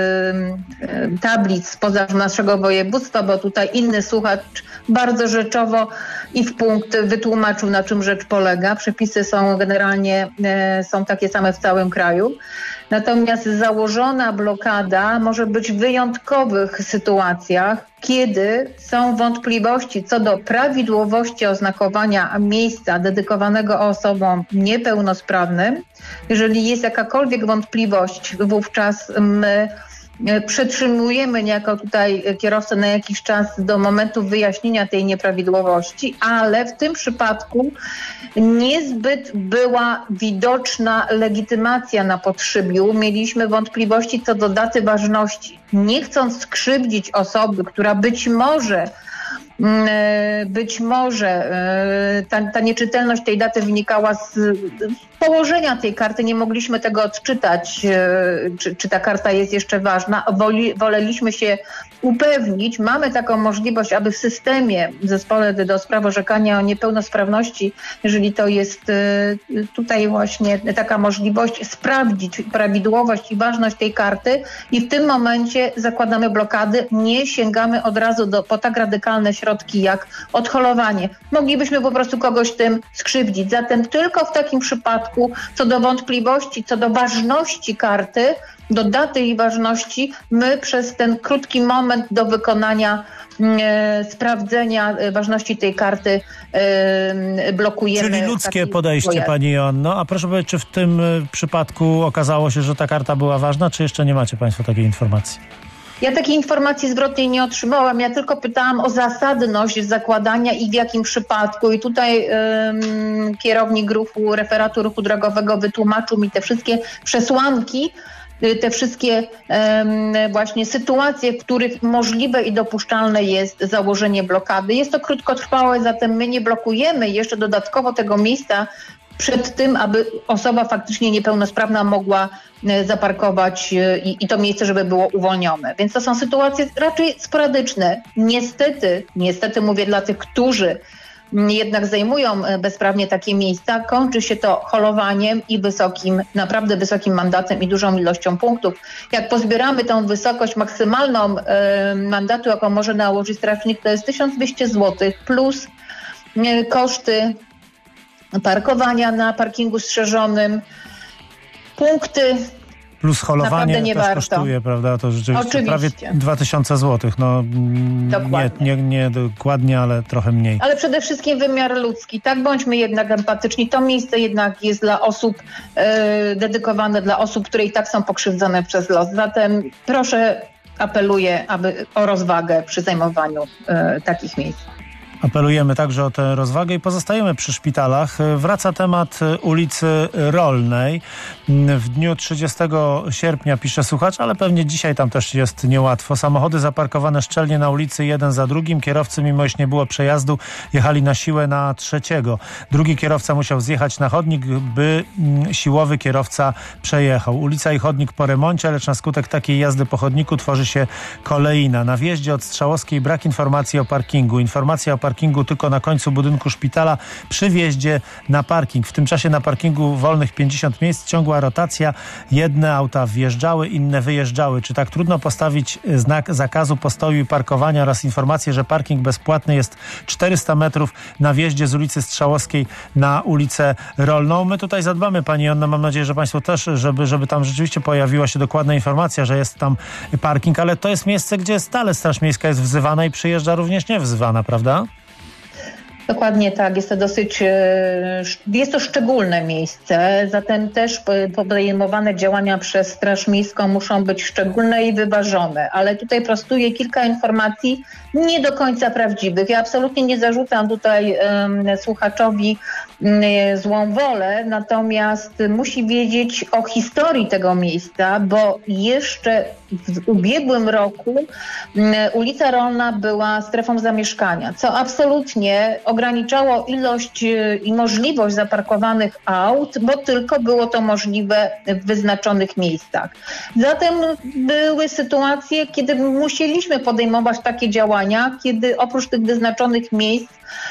tablic spoza naszego województwa, bo tutaj inny słuchacz bardzo rzeczowo i w punkt wytłumaczył, na czym rzecz polega. Przepisy są generalnie są takie same w całym kraju. Natomiast założona blokada może być w wyjątkowych sytuacjach, kiedy są wątpliwości co do prawidłowości oznakowania miejsca dedykowanego osobom niepełnosprawnym. Jeżeli jest jakakolwiek wątpliwość, wówczas my przetrzymujemy niejako tutaj kierowcę na jakiś czas do momentu wyjaśnienia tej nieprawidłowości, ale w tym przypadku niezbyt była widoczna legitymacja na podszybiu. Mieliśmy wątpliwości co do daty ważności. Nie chcąc skrzywdzić osoby, która być może Być może ta, ta nieczytelność tej daty wynikała z położenia tej karty. Nie mogliśmy tego odczytać, czy, czy ta karta jest jeszcze ważna. Woli, woleliśmy się upewnić. Mamy taką możliwość, aby w systemie, w zespole do spraw orzekania o niepełnosprawności, jeżeli to jest tutaj właśnie taka możliwość, sprawdzić prawidłowość i ważność tej karty i w tym momencie zakładamy blokady. Nie sięgamy od razu do, po tak radykalne środki jak odholowanie. Moglibyśmy po prostu kogoś tym skrzywdzić. Zatem tylko w takim przypadku, co do wątpliwości, co do ważności karty, do daty jej ważności, my przez ten krótki moment do wykonania e, sprawdzenia ważności tej karty e, blokujemy. Czyli ludzkie podejście, pojazd. pani Joanno. A proszę powiedzieć, czy w tym przypadku okazało się, że ta karta była ważna, czy jeszcze nie macie państwo takiej informacji? Ja takiej informacji zwrotnej nie otrzymałam. Ja tylko pytałam o zasadność zakładania i w jakim przypadku. I tutaj ym, kierownik ruchu, referatu ruchu drogowego wytłumaczył mi te wszystkie przesłanki, te wszystkie um, właśnie sytuacje, w których możliwe i dopuszczalne jest założenie blokady. Jest to krótkotrwałe, zatem my nie blokujemy jeszcze dodatkowo tego miejsca przed tym, aby osoba faktycznie niepełnosprawna mogła zaparkować i, i to miejsce, żeby było uwolnione. Więc to są sytuacje raczej sporadyczne. Niestety, niestety mówię dla tych, którzy jednak zajmują bezprawnie takie miejsca, kończy się to holowaniem i wysokim, naprawdę wysokim mandatem i dużą ilością punktów. Jak pozbieramy tą wysokość maksymalną e, mandatu, jaką może nałożyć strażnik, to jest tysiąc dwieście złotych plus e, koszty parkowania na parkingu strzeżonym, punkty. Plus holowanie nie też warto. kosztuje, prawda? To rzeczywiście Oczywiście. prawie dwa tysiące złotych. No, nie, nie, nie dokładnie, ale trochę mniej. Ale przede wszystkim wymiar ludzki. Tak, bądźmy jednak empatyczni. To miejsce jednak jest dla osób e, dedykowane, dla osób, które i tak są pokrzywdzone przez los. Zatem proszę, apeluję aby, o rozwagę przy zajmowaniu e, takich miejsc. Apelujemy także o tę rozwagę i pozostajemy przy szpitalach. Wraca temat ulicy Rolnej. W dniu trzydziestego sierpnia, pisze słuchacz, ale pewnie dzisiaj tam też jest niełatwo. Samochody zaparkowane szczelnie na ulicy jeden za drugim. Kierowcy, mimo iż nie było przejazdu, jechali na siłę na trzeciego. Drugi kierowca musiał zjechać na chodnik, by siłowy kierowca przejechał. Ulica i chodnik po remoncie, lecz na skutek takiej jazdy po chodniku tworzy się kolejna. Na wjeździe od Strzałowskiej brak informacji o parkingu. Informacja o parkingu tylko na końcu budynku szpitala przy wjeździe na parking. W tym czasie na parkingu wolnych pięćdziesiąt miejsc, ciągła rotacja. Jedne auta wjeżdżały, inne wyjeżdżały. Czy tak trudno postawić znak zakazu postoju i parkowania oraz informację, że parking bezpłatny jest czterysta metrów na wjeździe z ulicy Strzałowskiej na ulicę Rolną? My tutaj zadbamy, pani Joanna, mam nadzieję, że państwo też, żeby, żeby tam rzeczywiście pojawiła się dokładna informacja, że jest tam parking, ale to jest miejsce, gdzie stale Straż Miejska jest wzywana i przyjeżdża również niewzywana, prawda? Dokładnie tak, jest to dosyć, jest to szczególne miejsce, zatem też podejmowane działania przez Straż Miejską muszą być szczególne i wyważone, ale tutaj prostuję kilka informacji nie do końca prawdziwych. Ja absolutnie nie zarzucam tutaj um, słuchaczowi um, złą wolę, natomiast musi wiedzieć o historii tego miejsca, bo jeszcze w ubiegłym roku um, ulica Rolna była strefą zamieszkania, co absolutnie ograniczało ilość i możliwość zaparkowanych aut, bo tylko było to możliwe w wyznaczonych miejscach. Zatem były sytuacje, kiedy musieliśmy podejmować takie działania, kiedy oprócz tych wyznaczonych miejsc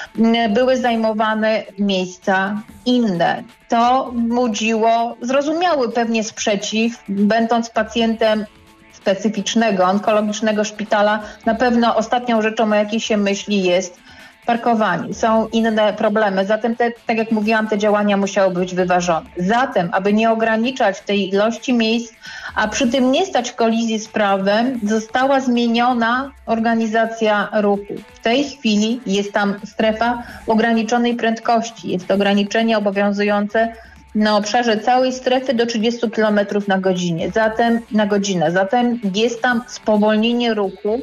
były zajmowane miejsca inne. To budziło zrozumiały pewnie sprzeciw, będąc pacjentem specyficznego, onkologicznego szpitala, na pewno ostatnią rzeczą, o jakiej się myśli, jest parkowanie. Są inne problemy, zatem te, tak jak mówiłam, te działania musiały być wyważone. Zatem, aby nie ograniczać tej ilości miejsc, a przy tym nie stać w kolizji z prawem, została zmieniona organizacja ruchu. W tej chwili jest tam strefa ograniczonej prędkości. Jest to ograniczenie obowiązujące na obszarze całej strefy do trzydzieści kilometrów na godzinę. Zatem na godzinę. Zatem jest tam spowolnienie ruchu,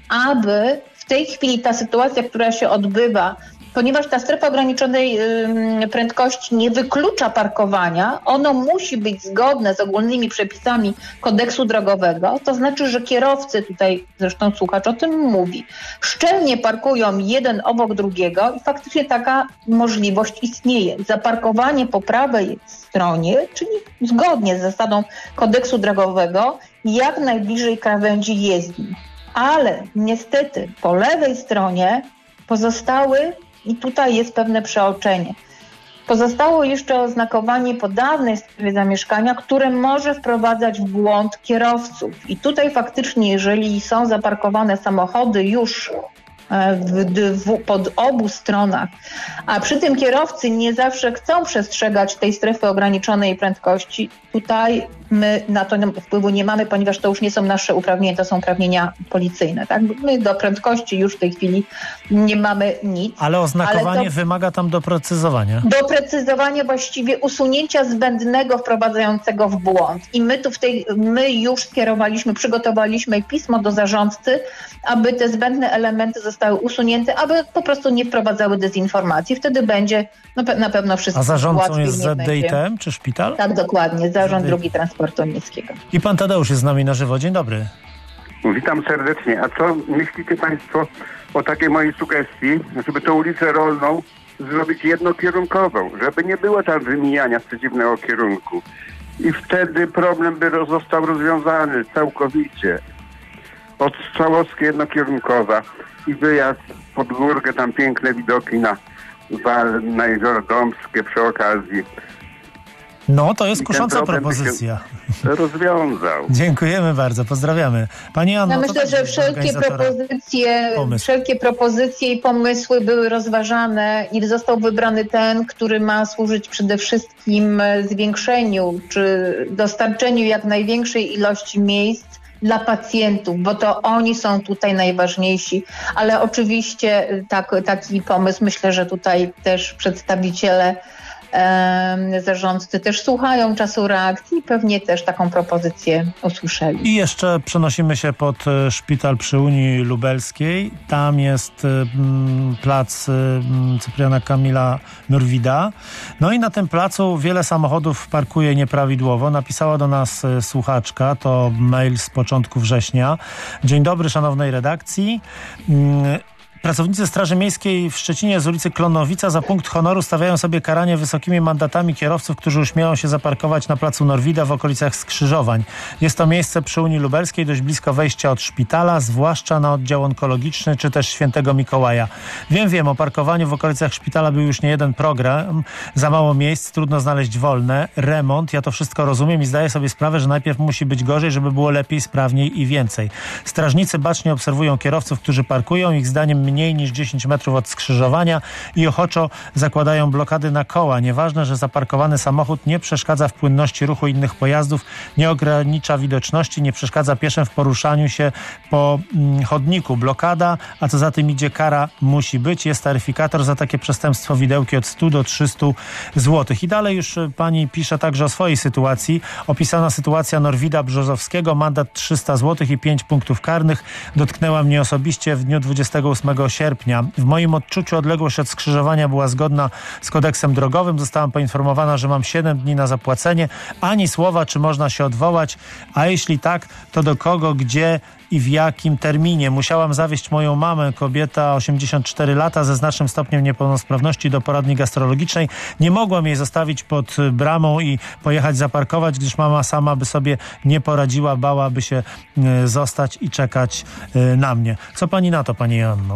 aby w tej chwili ta sytuacja, która się odbywa, ponieważ ta strefa ograniczonej y, prędkości nie wyklucza parkowania, ono musi być zgodne z ogólnymi przepisami kodeksu drogowego, to znaczy, że kierowcy, tutaj zresztą słuchacz o tym mówi, szczelnie parkują jeden obok drugiego i faktycznie taka możliwość istnieje. Zaparkowanie po prawej stronie, czyli zgodnie z zasadą kodeksu drogowego, jak najbliżej krawędzi jezdni. Ale niestety po lewej stronie pozostały, i tutaj jest pewne przeoczenie, pozostało jeszcze oznakowanie po dawnej strefie zamieszkania, które może wprowadzać w błąd kierowców. I tutaj faktycznie, jeżeli są zaparkowane samochody już w, w, pod obu stronach, a przy tym kierowcy nie zawsze chcą przestrzegać tej strefy ograniczonej prędkości, tutaj my na to wpływu nie mamy, ponieważ to już nie są nasze uprawnienia, to są uprawnienia policyjne. Tak? My do prędkości już w tej chwili nie mamy nic. Ale oznakowanie ale to wymaga tam doprecyzowania. Doprecyzowania, właściwie usunięcia zbędnego wprowadzającego w błąd. I my tu w tej, my już skierowaliśmy, przygotowaliśmy pismo do zarządcy, aby te zbędne elementy zostały usunięte, aby po prostu nie wprowadzały dezinformacji. Wtedy będzie no, na pewno wszystko A zarządcą łatwiej, jest Z D I T M czy szpital? Tak, dokładnie. Zarząd Drogi Transportu Miejskiego. I pan Tadeusz jest z nami na żywo. Dzień dobry. Witam serdecznie. A co myślicie państwo o takiej mojej sugestii, żeby tę ulicę Rolną zrobić jednokierunkową, żeby nie było tam wymijania z przeciwnego kierunku. I wtedy problem by został rozwiązany całkowicie. Od Strzałowskiej jednokierunkowa i wyjazd pod górkę, tam piękne widoki na Wal, na Jezioro Dąbskie przy okazji. No, to jest kusząca propozycja. Rozwiązał. Dziękujemy bardzo, pozdrawiamy. Pani Anno, ja myślę, że wszelkie propozycje, pomysł. wszelkie propozycje i pomysły były rozważane i został wybrany ten, który ma służyć przede wszystkim zwiększeniu czy dostarczeniu jak największej ilości miejsc dla pacjentów, bo to oni są tutaj najważniejsi, ale oczywiście tak, taki pomysł, myślę, że tutaj też przedstawiciele zarządcy też słuchają czasu reakcji i pewnie też taką propozycję usłyszeli. I jeszcze przenosimy się pod szpital przy Unii Lubelskiej. Tam jest mm, plac mm, Cypriana Kamila Norwida. No i na tym placu wiele samochodów parkuje nieprawidłowo. Napisała do nas słuchaczka, to mail z początku września. Dzień dobry szanownej redakcji. Mm, Pracownicy Straży Miejskiej w Szczecinie z ulicy Klonowica za punkt honoru stawiają sobie karanie wysokimi mandatami kierowców, którzy uśmieją się zaparkować na placu Norwida w okolicach skrzyżowań. Jest to miejsce przy Unii Lubelskiej, dość blisko wejścia od szpitala, zwłaszcza na oddział onkologiczny czy też Świętego Mikołaja. Wiem, wiem, o parkowaniu w okolicach szpitala był już nie jeden program. Za mało miejsc, trudno znaleźć wolne. Remont, ja to wszystko rozumiem i zdaję sobie sprawę, że najpierw musi być gorzej, żeby było lepiej, sprawniej i więcej. Strażnicy bacznie obserwują kierowców, którzy parkują. Ich zdaniem mniej niż dziesięć metrów od skrzyżowania i ochoczo zakładają blokady na koła. Nieważne, że zaparkowany samochód nie przeszkadza w płynności ruchu innych pojazdów, nie ogranicza widoczności, nie przeszkadza pieszym w poruszaniu się po mm, chodniku. Blokada, a co za tym idzie kara musi być. Jest taryfikator za takie przestępstwo, widełki od stu do trzystu złotych. I dalej już pani pisze także o swojej sytuacji. Opisana sytuacja Norwida Brzozowskiego, mandat trzysta złotych i pięć punktów karnych dotknęła mnie osobiście w dniu dwudziestego ósmego sierpnia. W moim odczuciu odległość od skrzyżowania była zgodna z kodeksem drogowym. Zostałam poinformowana, że mam siedem dni na zapłacenie. Ani słowa, czy można się odwołać, a jeśli tak, to do kogo, gdzie i w jakim terminie. Musiałam zawieźć moją mamę, kobieta osiemdziesiąt cztery lata ze znacznym stopniem niepełnosprawności, do poradni gastrologicznej. Nie mogłam jej zostawić pod bramą i pojechać zaparkować, gdyż mama sama by sobie nie poradziła, bałaby się zostać i czekać na mnie. Co pani na to, pani Joanno?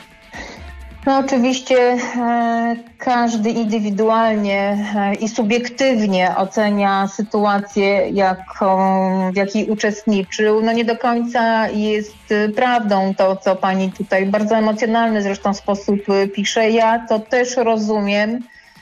No oczywiście e, każdy indywidualnie e, i subiektywnie ocenia sytuację, jaką, w jakiej uczestniczył. No nie do końca jest prawdą to, co pani tutaj w bardzo emocjonalny zresztą sposób pisze. Ja to też rozumiem.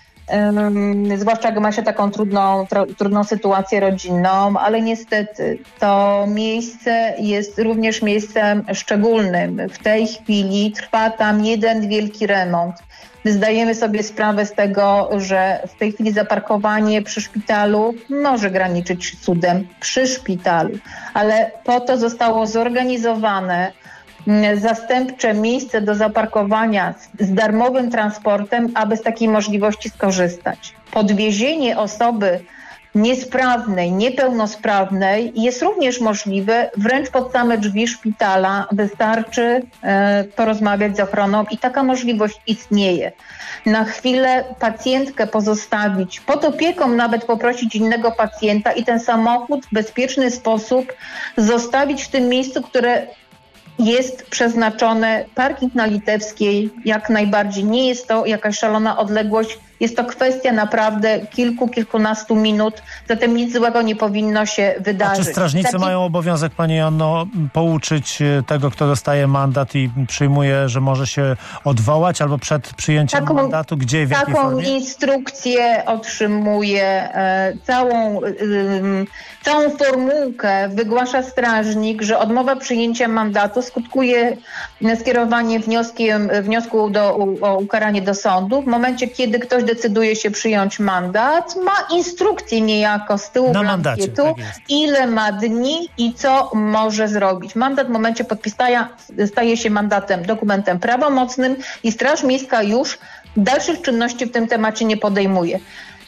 Um, zwłaszcza jak ma się taką trudną, tro, trudną sytuację rodzinną, ale niestety to miejsce jest również miejscem szczególnym. W tej chwili trwa tam jeden wielki remont. My zdajemy sobie sprawę z tego, że w tej chwili zaparkowanie przy szpitalu może graniczyć z cudem przy szpitalu, ale po to zostało zorganizowane zastępcze miejsce do zaparkowania z darmowym transportem, aby z takiej możliwości skorzystać. Podwiezienie osoby niesprawnej, niepełnosprawnej jest również możliwe wręcz pod same drzwi szpitala. Wystarczy e, porozmawiać z ochroną i taka możliwość istnieje. Na chwilę pacjentkę pozostawić, pod opieką nawet poprosić innego pacjenta i ten samochód w bezpieczny sposób zostawić w tym miejscu, które jest przeznaczone, parking na Litewskiej, jak najbardziej. Nie jest to jakaś szalona odległość, Jest to kwestia naprawdę kilku, kilkunastu minut, zatem nic złego nie powinno się wydarzyć. A czy strażnicy Taki... mają obowiązek, pani Joanno, pouczyć tego, kto dostaje mandat i przyjmuje, że może się odwołać albo przed przyjęciem taką, mandatu? Gdzie, w jakiej taką formie? Instrukcję otrzymuje, e, całą, e, całą formułkę wygłasza strażnik, że odmowa przyjęcia mandatu skutkuje skierowanie wnioskiem, wniosku do, o ukaranie do sądu. W momencie, kiedy ktoś decyduje się przyjąć mandat, ma instrukcję niejako z tyłu blankietu, tak ile ma dni i co może zrobić. Mandat w momencie podpisania staje się mandatem, dokumentem prawomocnym i Straż Miejska już dalszych czynności w tym temacie nie podejmuje.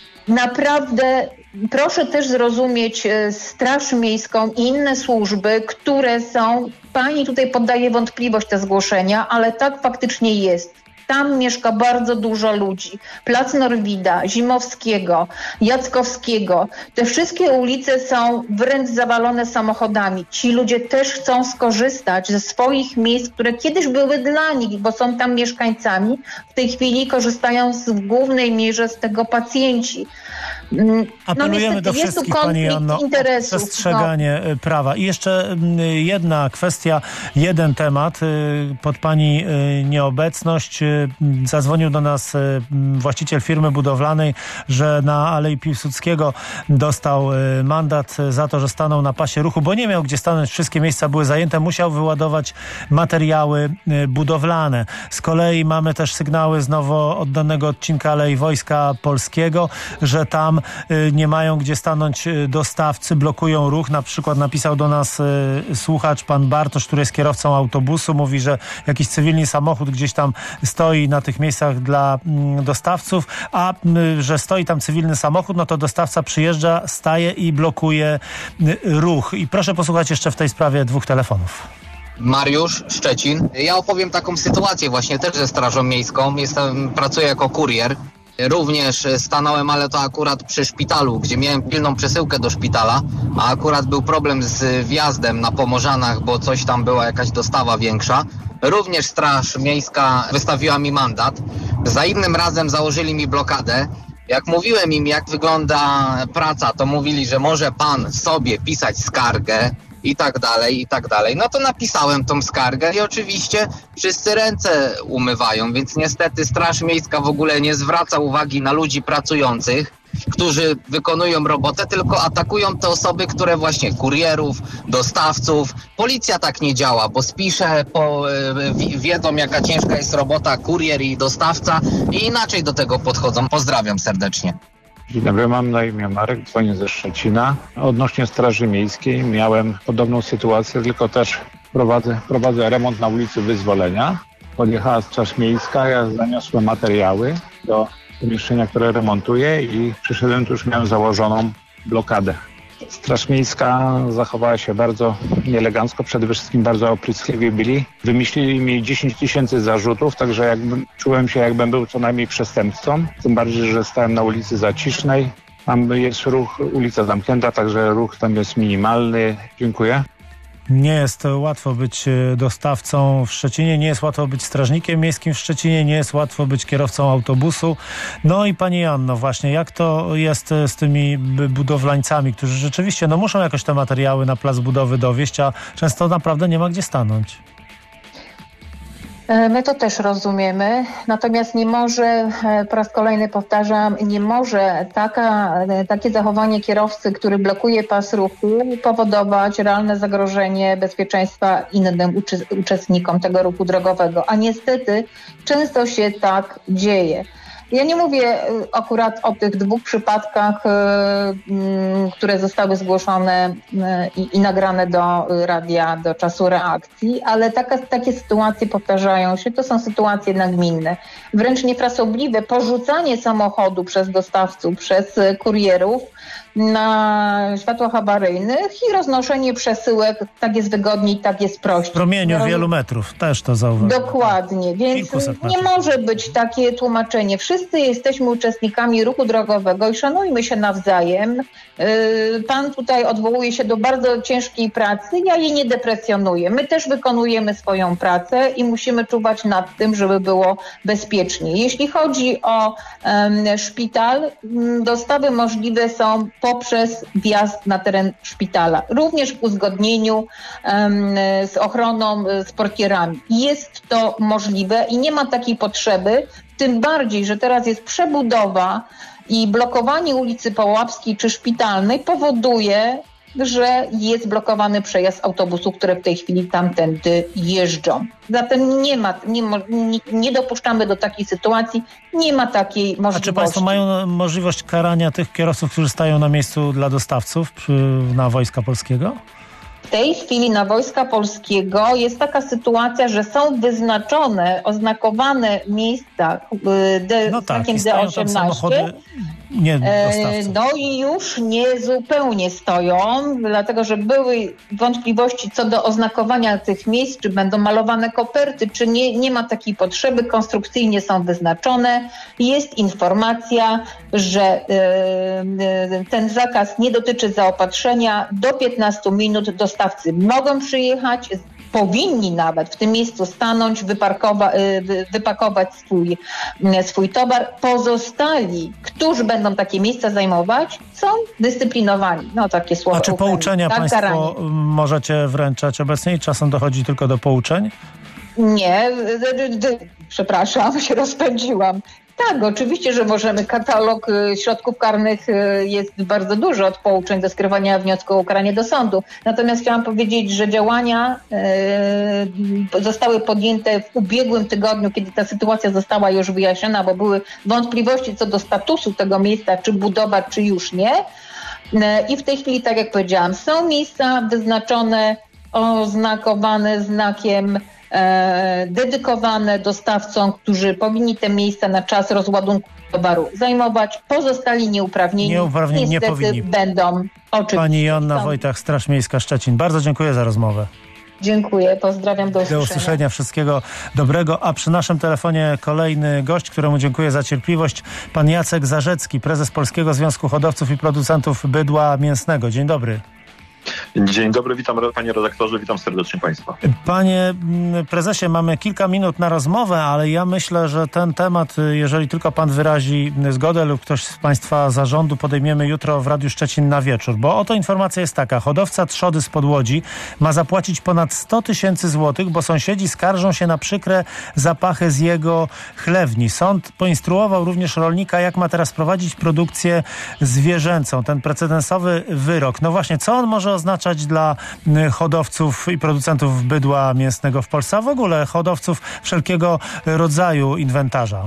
Naprawdę proszę też zrozumieć Straż Miejską i inne służby, które są, pani tutaj poddaje wątpliwość te zgłoszenia, ale tak faktycznie jest. Tam mieszka bardzo dużo ludzi. Plac Norwida, Zimowskiego, Jackowskiego. Te wszystkie ulice są wręcz zawalone samochodami. Ci ludzie też chcą skorzystać ze swoich miejsc, które kiedyś były dla nich, bo są tam mieszkańcami. W tej chwili korzystają w głównej mierze z tego pacjenci. Apelujemy no, do wszystkich, pani Joanno, o przestrzeganie no. prawa. I jeszcze jedna kwestia, jeden temat. Pod pani nieobecność zadzwonił do nas właściciel firmy budowlanej, że na Alei Piłsudskiego dostał mandat za to, że stanął na pasie ruchu, bo nie miał gdzie stanąć, wszystkie miejsca były zajęte, musiał wyładować materiały budowlane. Z kolei mamy też sygnały z nowo oddanego odcinka Alei Wojska Polskiego, że tam nie mają gdzie stanąć dostawcy, blokują ruch. Na przykład napisał do nas słuchacz, pan Bartosz, który jest kierowcą autobusu, mówi, że jakiś cywilny samochód gdzieś tam stoi na tych miejscach dla dostawców, a że stoi tam cywilny samochód, no to dostawca przyjeżdża, staje i blokuje ruch. I proszę posłuchać jeszcze w tej sprawie dwóch telefonów. Mariusz, Szczecin. Ja opowiem taką sytuację właśnie też ze Strażą Miejską. Jestem, pracuję jako kurier. Również stanąłem, ale to akurat przy szpitalu, gdzie miałem pilną przesyłkę do szpitala, a akurat był problem z wjazdem na Pomorzanach, bo coś tam była jakaś dostawa większa. Również Straż Miejska wystawiła mi mandat. Za innym razem założyli mi blokadę. Jak mówiłem im, jak wygląda praca, to mówili, że może pan sobie pisać skargę i tak dalej, i tak dalej. No to napisałem tą skargę i oczywiście wszyscy ręce umywają, więc niestety Straż Miejska w ogóle nie zwraca uwagi na ludzi pracujących, którzy wykonują robotę, tylko atakują te osoby, które właśnie kurierów, dostawców. Policja tak nie działa, bo spisze, po, wiedzą jaka ciężka jest robota kurier i dostawca i inaczej do tego podchodzą. Pozdrawiam serdecznie. Dzień dobry, mam na imię Marek, dzwonię ze Szczecina. Odnośnie Straży Miejskiej miałem podobną sytuację, tylko też prowadzę, prowadzę remont na ulicy Wyzwolenia. Podjechała Straż Miejska, ja zaniosłem materiały do pomieszczenia, które remontuję i przyszedłem, tu już miałem założoną blokadę. Straż Miejska zachowała się bardzo nieelegancko, przede wszystkim bardzo opryskliwi byli. Wymyślili mi dziesięć tysięcy zarzutów, także jakbym, czułem się, jakbym był co najmniej przestępcą. Tym bardziej, że stałem na ulicy Zacisznej. Tam jest ruch, ulica zamknięta, także ruch tam jest minimalny. Dziękuję. Nie jest łatwo być dostawcą w Szczecinie, nie jest łatwo być strażnikiem miejskim w Szczecinie, nie jest łatwo być kierowcą autobusu. No i pani Joanno, właśnie jak to jest z tymi budowlańcami, którzy rzeczywiście no, muszą jakoś te materiały na plac budowy dowieść, a często naprawdę nie ma gdzie stanąć. My to też rozumiemy, natomiast nie może, po raz kolejny powtarzam, nie może taka, takie zachowanie kierowcy, który blokuje pas ruchu, powodować realne zagrożenie bezpieczeństwa innym uczestnikom tego ruchu drogowego. A niestety często się tak dzieje. Ja nie mówię akurat o tych dwóch przypadkach, które zostały zgłoszone i, i nagrane do radia do czasu reakcji, ale taka, takie sytuacje powtarzają się. To są sytuacje nagminne. Wręcz niefrasobliwe porzucanie samochodu przez dostawców, przez kurierów na światłach awaryjnych i roznoszenie przesyłek, tak jest wygodniej, tak jest prościej. W promieniu no, wielu metrów, też to zauważyłem. Dokładnie, więc nie może być takie tłumaczenie. Wszyscy jesteśmy uczestnikami ruchu drogowego i szanujmy się nawzajem. Pan tutaj odwołuje się do bardzo ciężkiej pracy, ja jej nie deprecjonuję. My też wykonujemy swoją pracę i musimy czuwać nad tym, żeby było bezpiecznie. Jeśli chodzi o um, szpital, dostawy możliwe są poprzez wjazd na teren szpitala. Również w uzgodnieniu um, z ochroną, z portierami. Jest to możliwe i nie ma takiej potrzeby, tym bardziej, że teraz jest przebudowa i blokowanie ulicy Połapskiej czy Szpitalnej powoduje, że jest blokowany przejazd autobusów, które w tej chwili tamtędy jeżdżą. Zatem nie ma, nie, nie, nie dopuszczamy do takiej sytuacji, nie ma takiej możliwości. A czy państwo mają możliwość karania tych kierowców, którzy stają na miejscu dla dostawców przy, na Wojska Polskiego? W tej chwili na Wojska Polskiego jest taka sytuacja, że są wyznaczone, oznakowane miejsca de, no tak, znakiem D osiemnaście. Nie no i już nie zupełnie stoją, dlatego że były wątpliwości co do oznakowania tych miejsc, czy będą malowane koperty, czy nie. Nie ma takiej potrzeby, konstrukcyjnie są wyznaczone. Jest informacja, że y, ten zakaz nie dotyczy zaopatrzenia. Do piętnastu minut dostawcy mogą przyjechać, powinni nawet w tym miejscu stanąć, wyparkowa- wypakować swój, swój towar. Pozostali, którzy będą takie miejsca zajmować, są dyscyplinowani. No takie słowo. A czy pouczenia tak, państwo karanie. możecie wręczać obecnie i czasem dochodzi tylko do pouczeń? Nie, przepraszam, się rozpędziłam. Tak, oczywiście, że możemy. Katalog środków karnych jest bardzo dużo, od pouczeń do skierowania wniosku o ukaranie do sądu. Natomiast chciałam powiedzieć, że działania e, zostały podjęte w ubiegłym tygodniu, kiedy ta sytuacja została już wyjaśniona, bo były wątpliwości co do statusu tego miejsca, czy budowa, czy już nie. E, I w tej chwili, tak jak powiedziałam, są miejsca wyznaczone, oznakowane znakiem E, dedykowane dostawcom, którzy powinni te miejsca na czas rozładunku towaru zajmować. Pozostali nieuprawnieni, nieuprawnieni nie powinni. Będą oczywiście. Pani Joanna Wojtach, Straż Miejska Szczecin. Bardzo dziękuję za rozmowę. Dziękuję, pozdrawiam, do usłyszenia. Do usłyszenia, wszystkiego dobrego. A przy naszym telefonie kolejny gość, któremu dziękuję za cierpliwość, pan Jacek Zarzecki, prezes Polskiego Związku Hodowców i Producentów Bydła Mięsnego. Dzień dobry. Dzień dobry, witam panie redaktorze, witam serdecznie państwa. Panie prezesie, mamy kilka minut na rozmowę, ale ja myślę, że ten temat, jeżeli tylko pan wyrazi zgodę lub ktoś z państwa zarządu, podejmiemy jutro w Radiu Szczecin na wieczór, bo oto informacja jest taka. Hodowca trzody spod Łodzi ma zapłacić ponad sto tysięcy złotych, bo sąsiedzi skarżą się na przykre zapachy z jego chlewni. Sąd poinstruował również rolnika, jak ma teraz prowadzić produkcję zwierzęcą. Ten precedensowy wyrok. No właśnie, co on może oznaczać dla hodowców i producentów bydła mięsnego w Polsce, a w ogóle hodowców wszelkiego rodzaju inwentarza?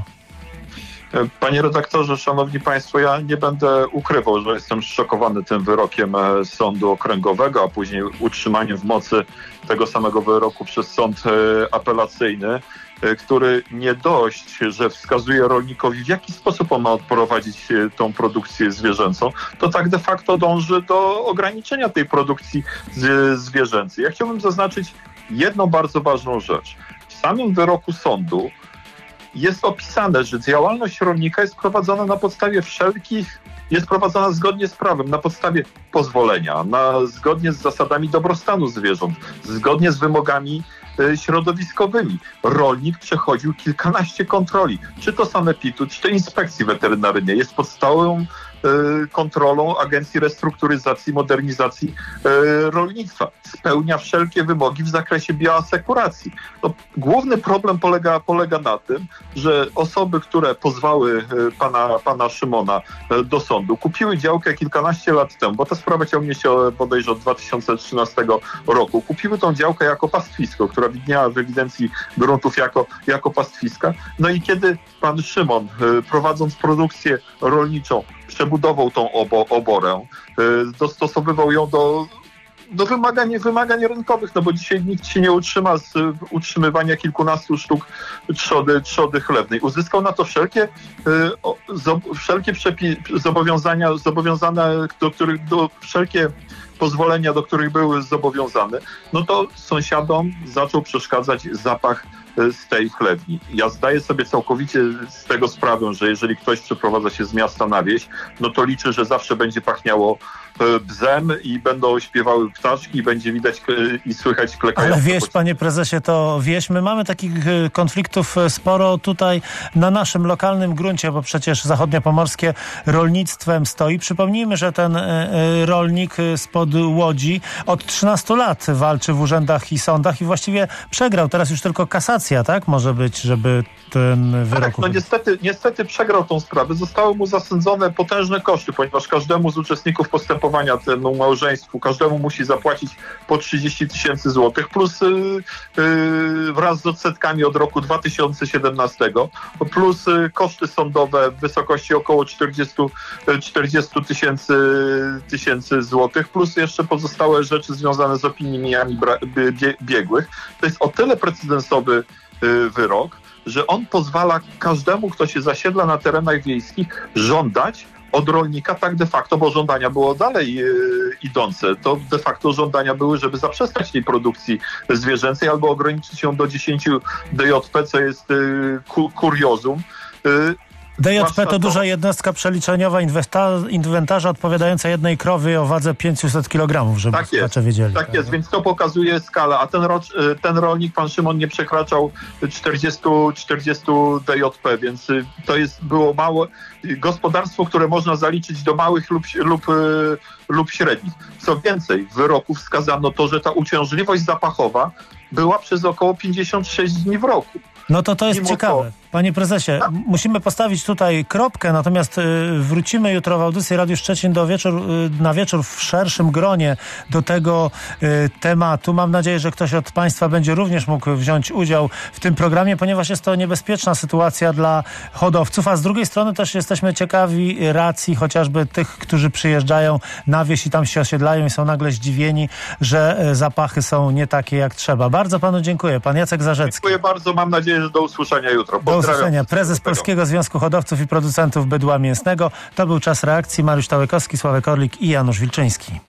Panie redaktorze, szanowni państwo, ja nie będę ukrywał, że jestem zszokowany tym wyrokiem sądu okręgowego, a później utrzymaniem w mocy tego samego wyroku przez sąd apelacyjny, który nie dość, że wskazuje rolnikowi, w jaki sposób on ma odprowadzić tą produkcję zwierzęcą, to tak de facto dąży do ograniczenia tej produkcji zwierzęcej. Ja chciałbym zaznaczyć jedną bardzo ważną rzecz. W samym wyroku sądu jest opisane, że działalność rolnika jest prowadzona na podstawie wszelkich, jest prowadzona zgodnie z prawem, na podstawie pozwolenia, na, zgodnie z zasadami dobrostanu zwierząt, zgodnie z wymogami y, środowiskowymi. Rolnik przechodził kilkanaście kontroli, czy to sanepidu, czy to inspekcji weterynaryjnej. Jest pod stałą y, kontrolą Agencji Restrukturyzacji i Modernizacji y, Rolnictwa. Spełnia wszelkie wymogi w zakresie bioasekuracji. No, główny problem polega, polega na tym, że osoby, które pozwały y, pana, pana Szymona y, do sądu, kupiły działkę kilkanaście lat temu, bo ta sprawa ciągnie się bodajże od dwa tysiące trzynastego roku. Kupiły tą działkę jako pastwisko, która widniała w ewidencji gruntów jako, jako pastwiska. No i kiedy pan Szymon, y, prowadząc produkcję rolniczą, przebudował tą obo, oborę, y, dostosowywał ją do do wymagań, wymagań rynkowych, no bo dzisiaj nikt się nie utrzyma z utrzymywania kilkunastu sztuk trzody, trzody chlewnej. Uzyskał na to wszelkie, wszelkie przepi- zobowiązania, zobowiązane, do których, do, wszelkie pozwolenia, do których były zobowiązane, no to sąsiadom zaczął przeszkadzać zapach z tej chlewni. Ja zdaję sobie całkowicie z tego sprawę, że jeżeli ktoś przeprowadza się z miasta na wieś, no to liczy, że zawsze będzie pachniało bzem i będą śpiewały ptaszki i będzie widać i słychać klekające. Ale wieś, panie prezesie, to wieś. My mamy takich konfliktów sporo tutaj na naszym lokalnym gruncie, bo przecież zachodniopomorskie rolnictwem stoi. Przypomnijmy, że ten rolnik spod Łodzi od trzynastu lat walczy w urzędach i sądach i właściwie przegrał. Teraz już tylko kasacja, tak? Może być, żeby ten wyrok... Tak, no niestety, niestety przegrał tą sprawę. Zostały mu zasądzone potężne koszty, ponieważ każdemu z uczestników postępowania temu małżeństwu, każdemu musi zapłacić po trzydzieści tysięcy złotych, plus yy, yy, wraz z odsetkami od roku dwa tysiące siedemnastego, plus yy, koszty sądowe w wysokości około czterdzieści tysięcy złotych, plus jeszcze pozostałe rzeczy związane z opiniami bie- biegłych. To jest o tyle precedensowy yy, wyrok, że on pozwala każdemu, kto się zasiedla na terenach wiejskich, żądać od rolnika tak de facto, bo żądania było dalej yy, idące. To de facto żądania były, żeby zaprzestać tej produkcji zwierzęcej albo ograniczyć ją do dziesięć D J P, co jest yy, ku, kuriozum. Yy, D J P to duża jednostka przeliczeniowa inwesta- inwentarza odpowiadająca jednej krowy o wadze pięćset kilogramów, żeby tak jest, wiedzieli. Tak jest, więc to pokazuje skalę, a ten, rocz, ten rolnik, pan Szymon, nie przekraczał czterdzieści D J P, więc to jest było małe gospodarstwo, które można zaliczyć do małych lub, lub, lub średnich. Co więcej, w wyroku wskazano to, że ta uciążliwość zapachowa była przez około pięćdziesiąt sześć dni w roku. No to to jest Mimo ciekawe. To... Panie prezesie, tak? Musimy postawić tutaj kropkę, natomiast y, wrócimy jutro w audycji Radiu Szczecin do wieczór, y, na wieczór w szerszym gronie do tego y, tematu. Mam nadzieję, że ktoś od Państwa będzie również mógł wziąć udział w tym programie, ponieważ jest to niebezpieczna sytuacja dla hodowców, a z drugiej strony też jesteśmy ciekawi racji chociażby tych, którzy przyjeżdżają na wieś i tam się osiedlają i są nagle zdziwieni, że y, zapachy są nie takie jak trzeba. Bardzo Panu dziękuję. Pan Jacek Zarzecki. Dziękuję bardzo. Mam nadzieję, że do usłyszenia jutro. Do usłyszenia. Prezes Polskiego Związku Hodowców i Producentów Bydła Mięsnego. To był Czas Reakcji. Mariusz Tałekowski, Sławek Orlik i Janusz Wilczyński.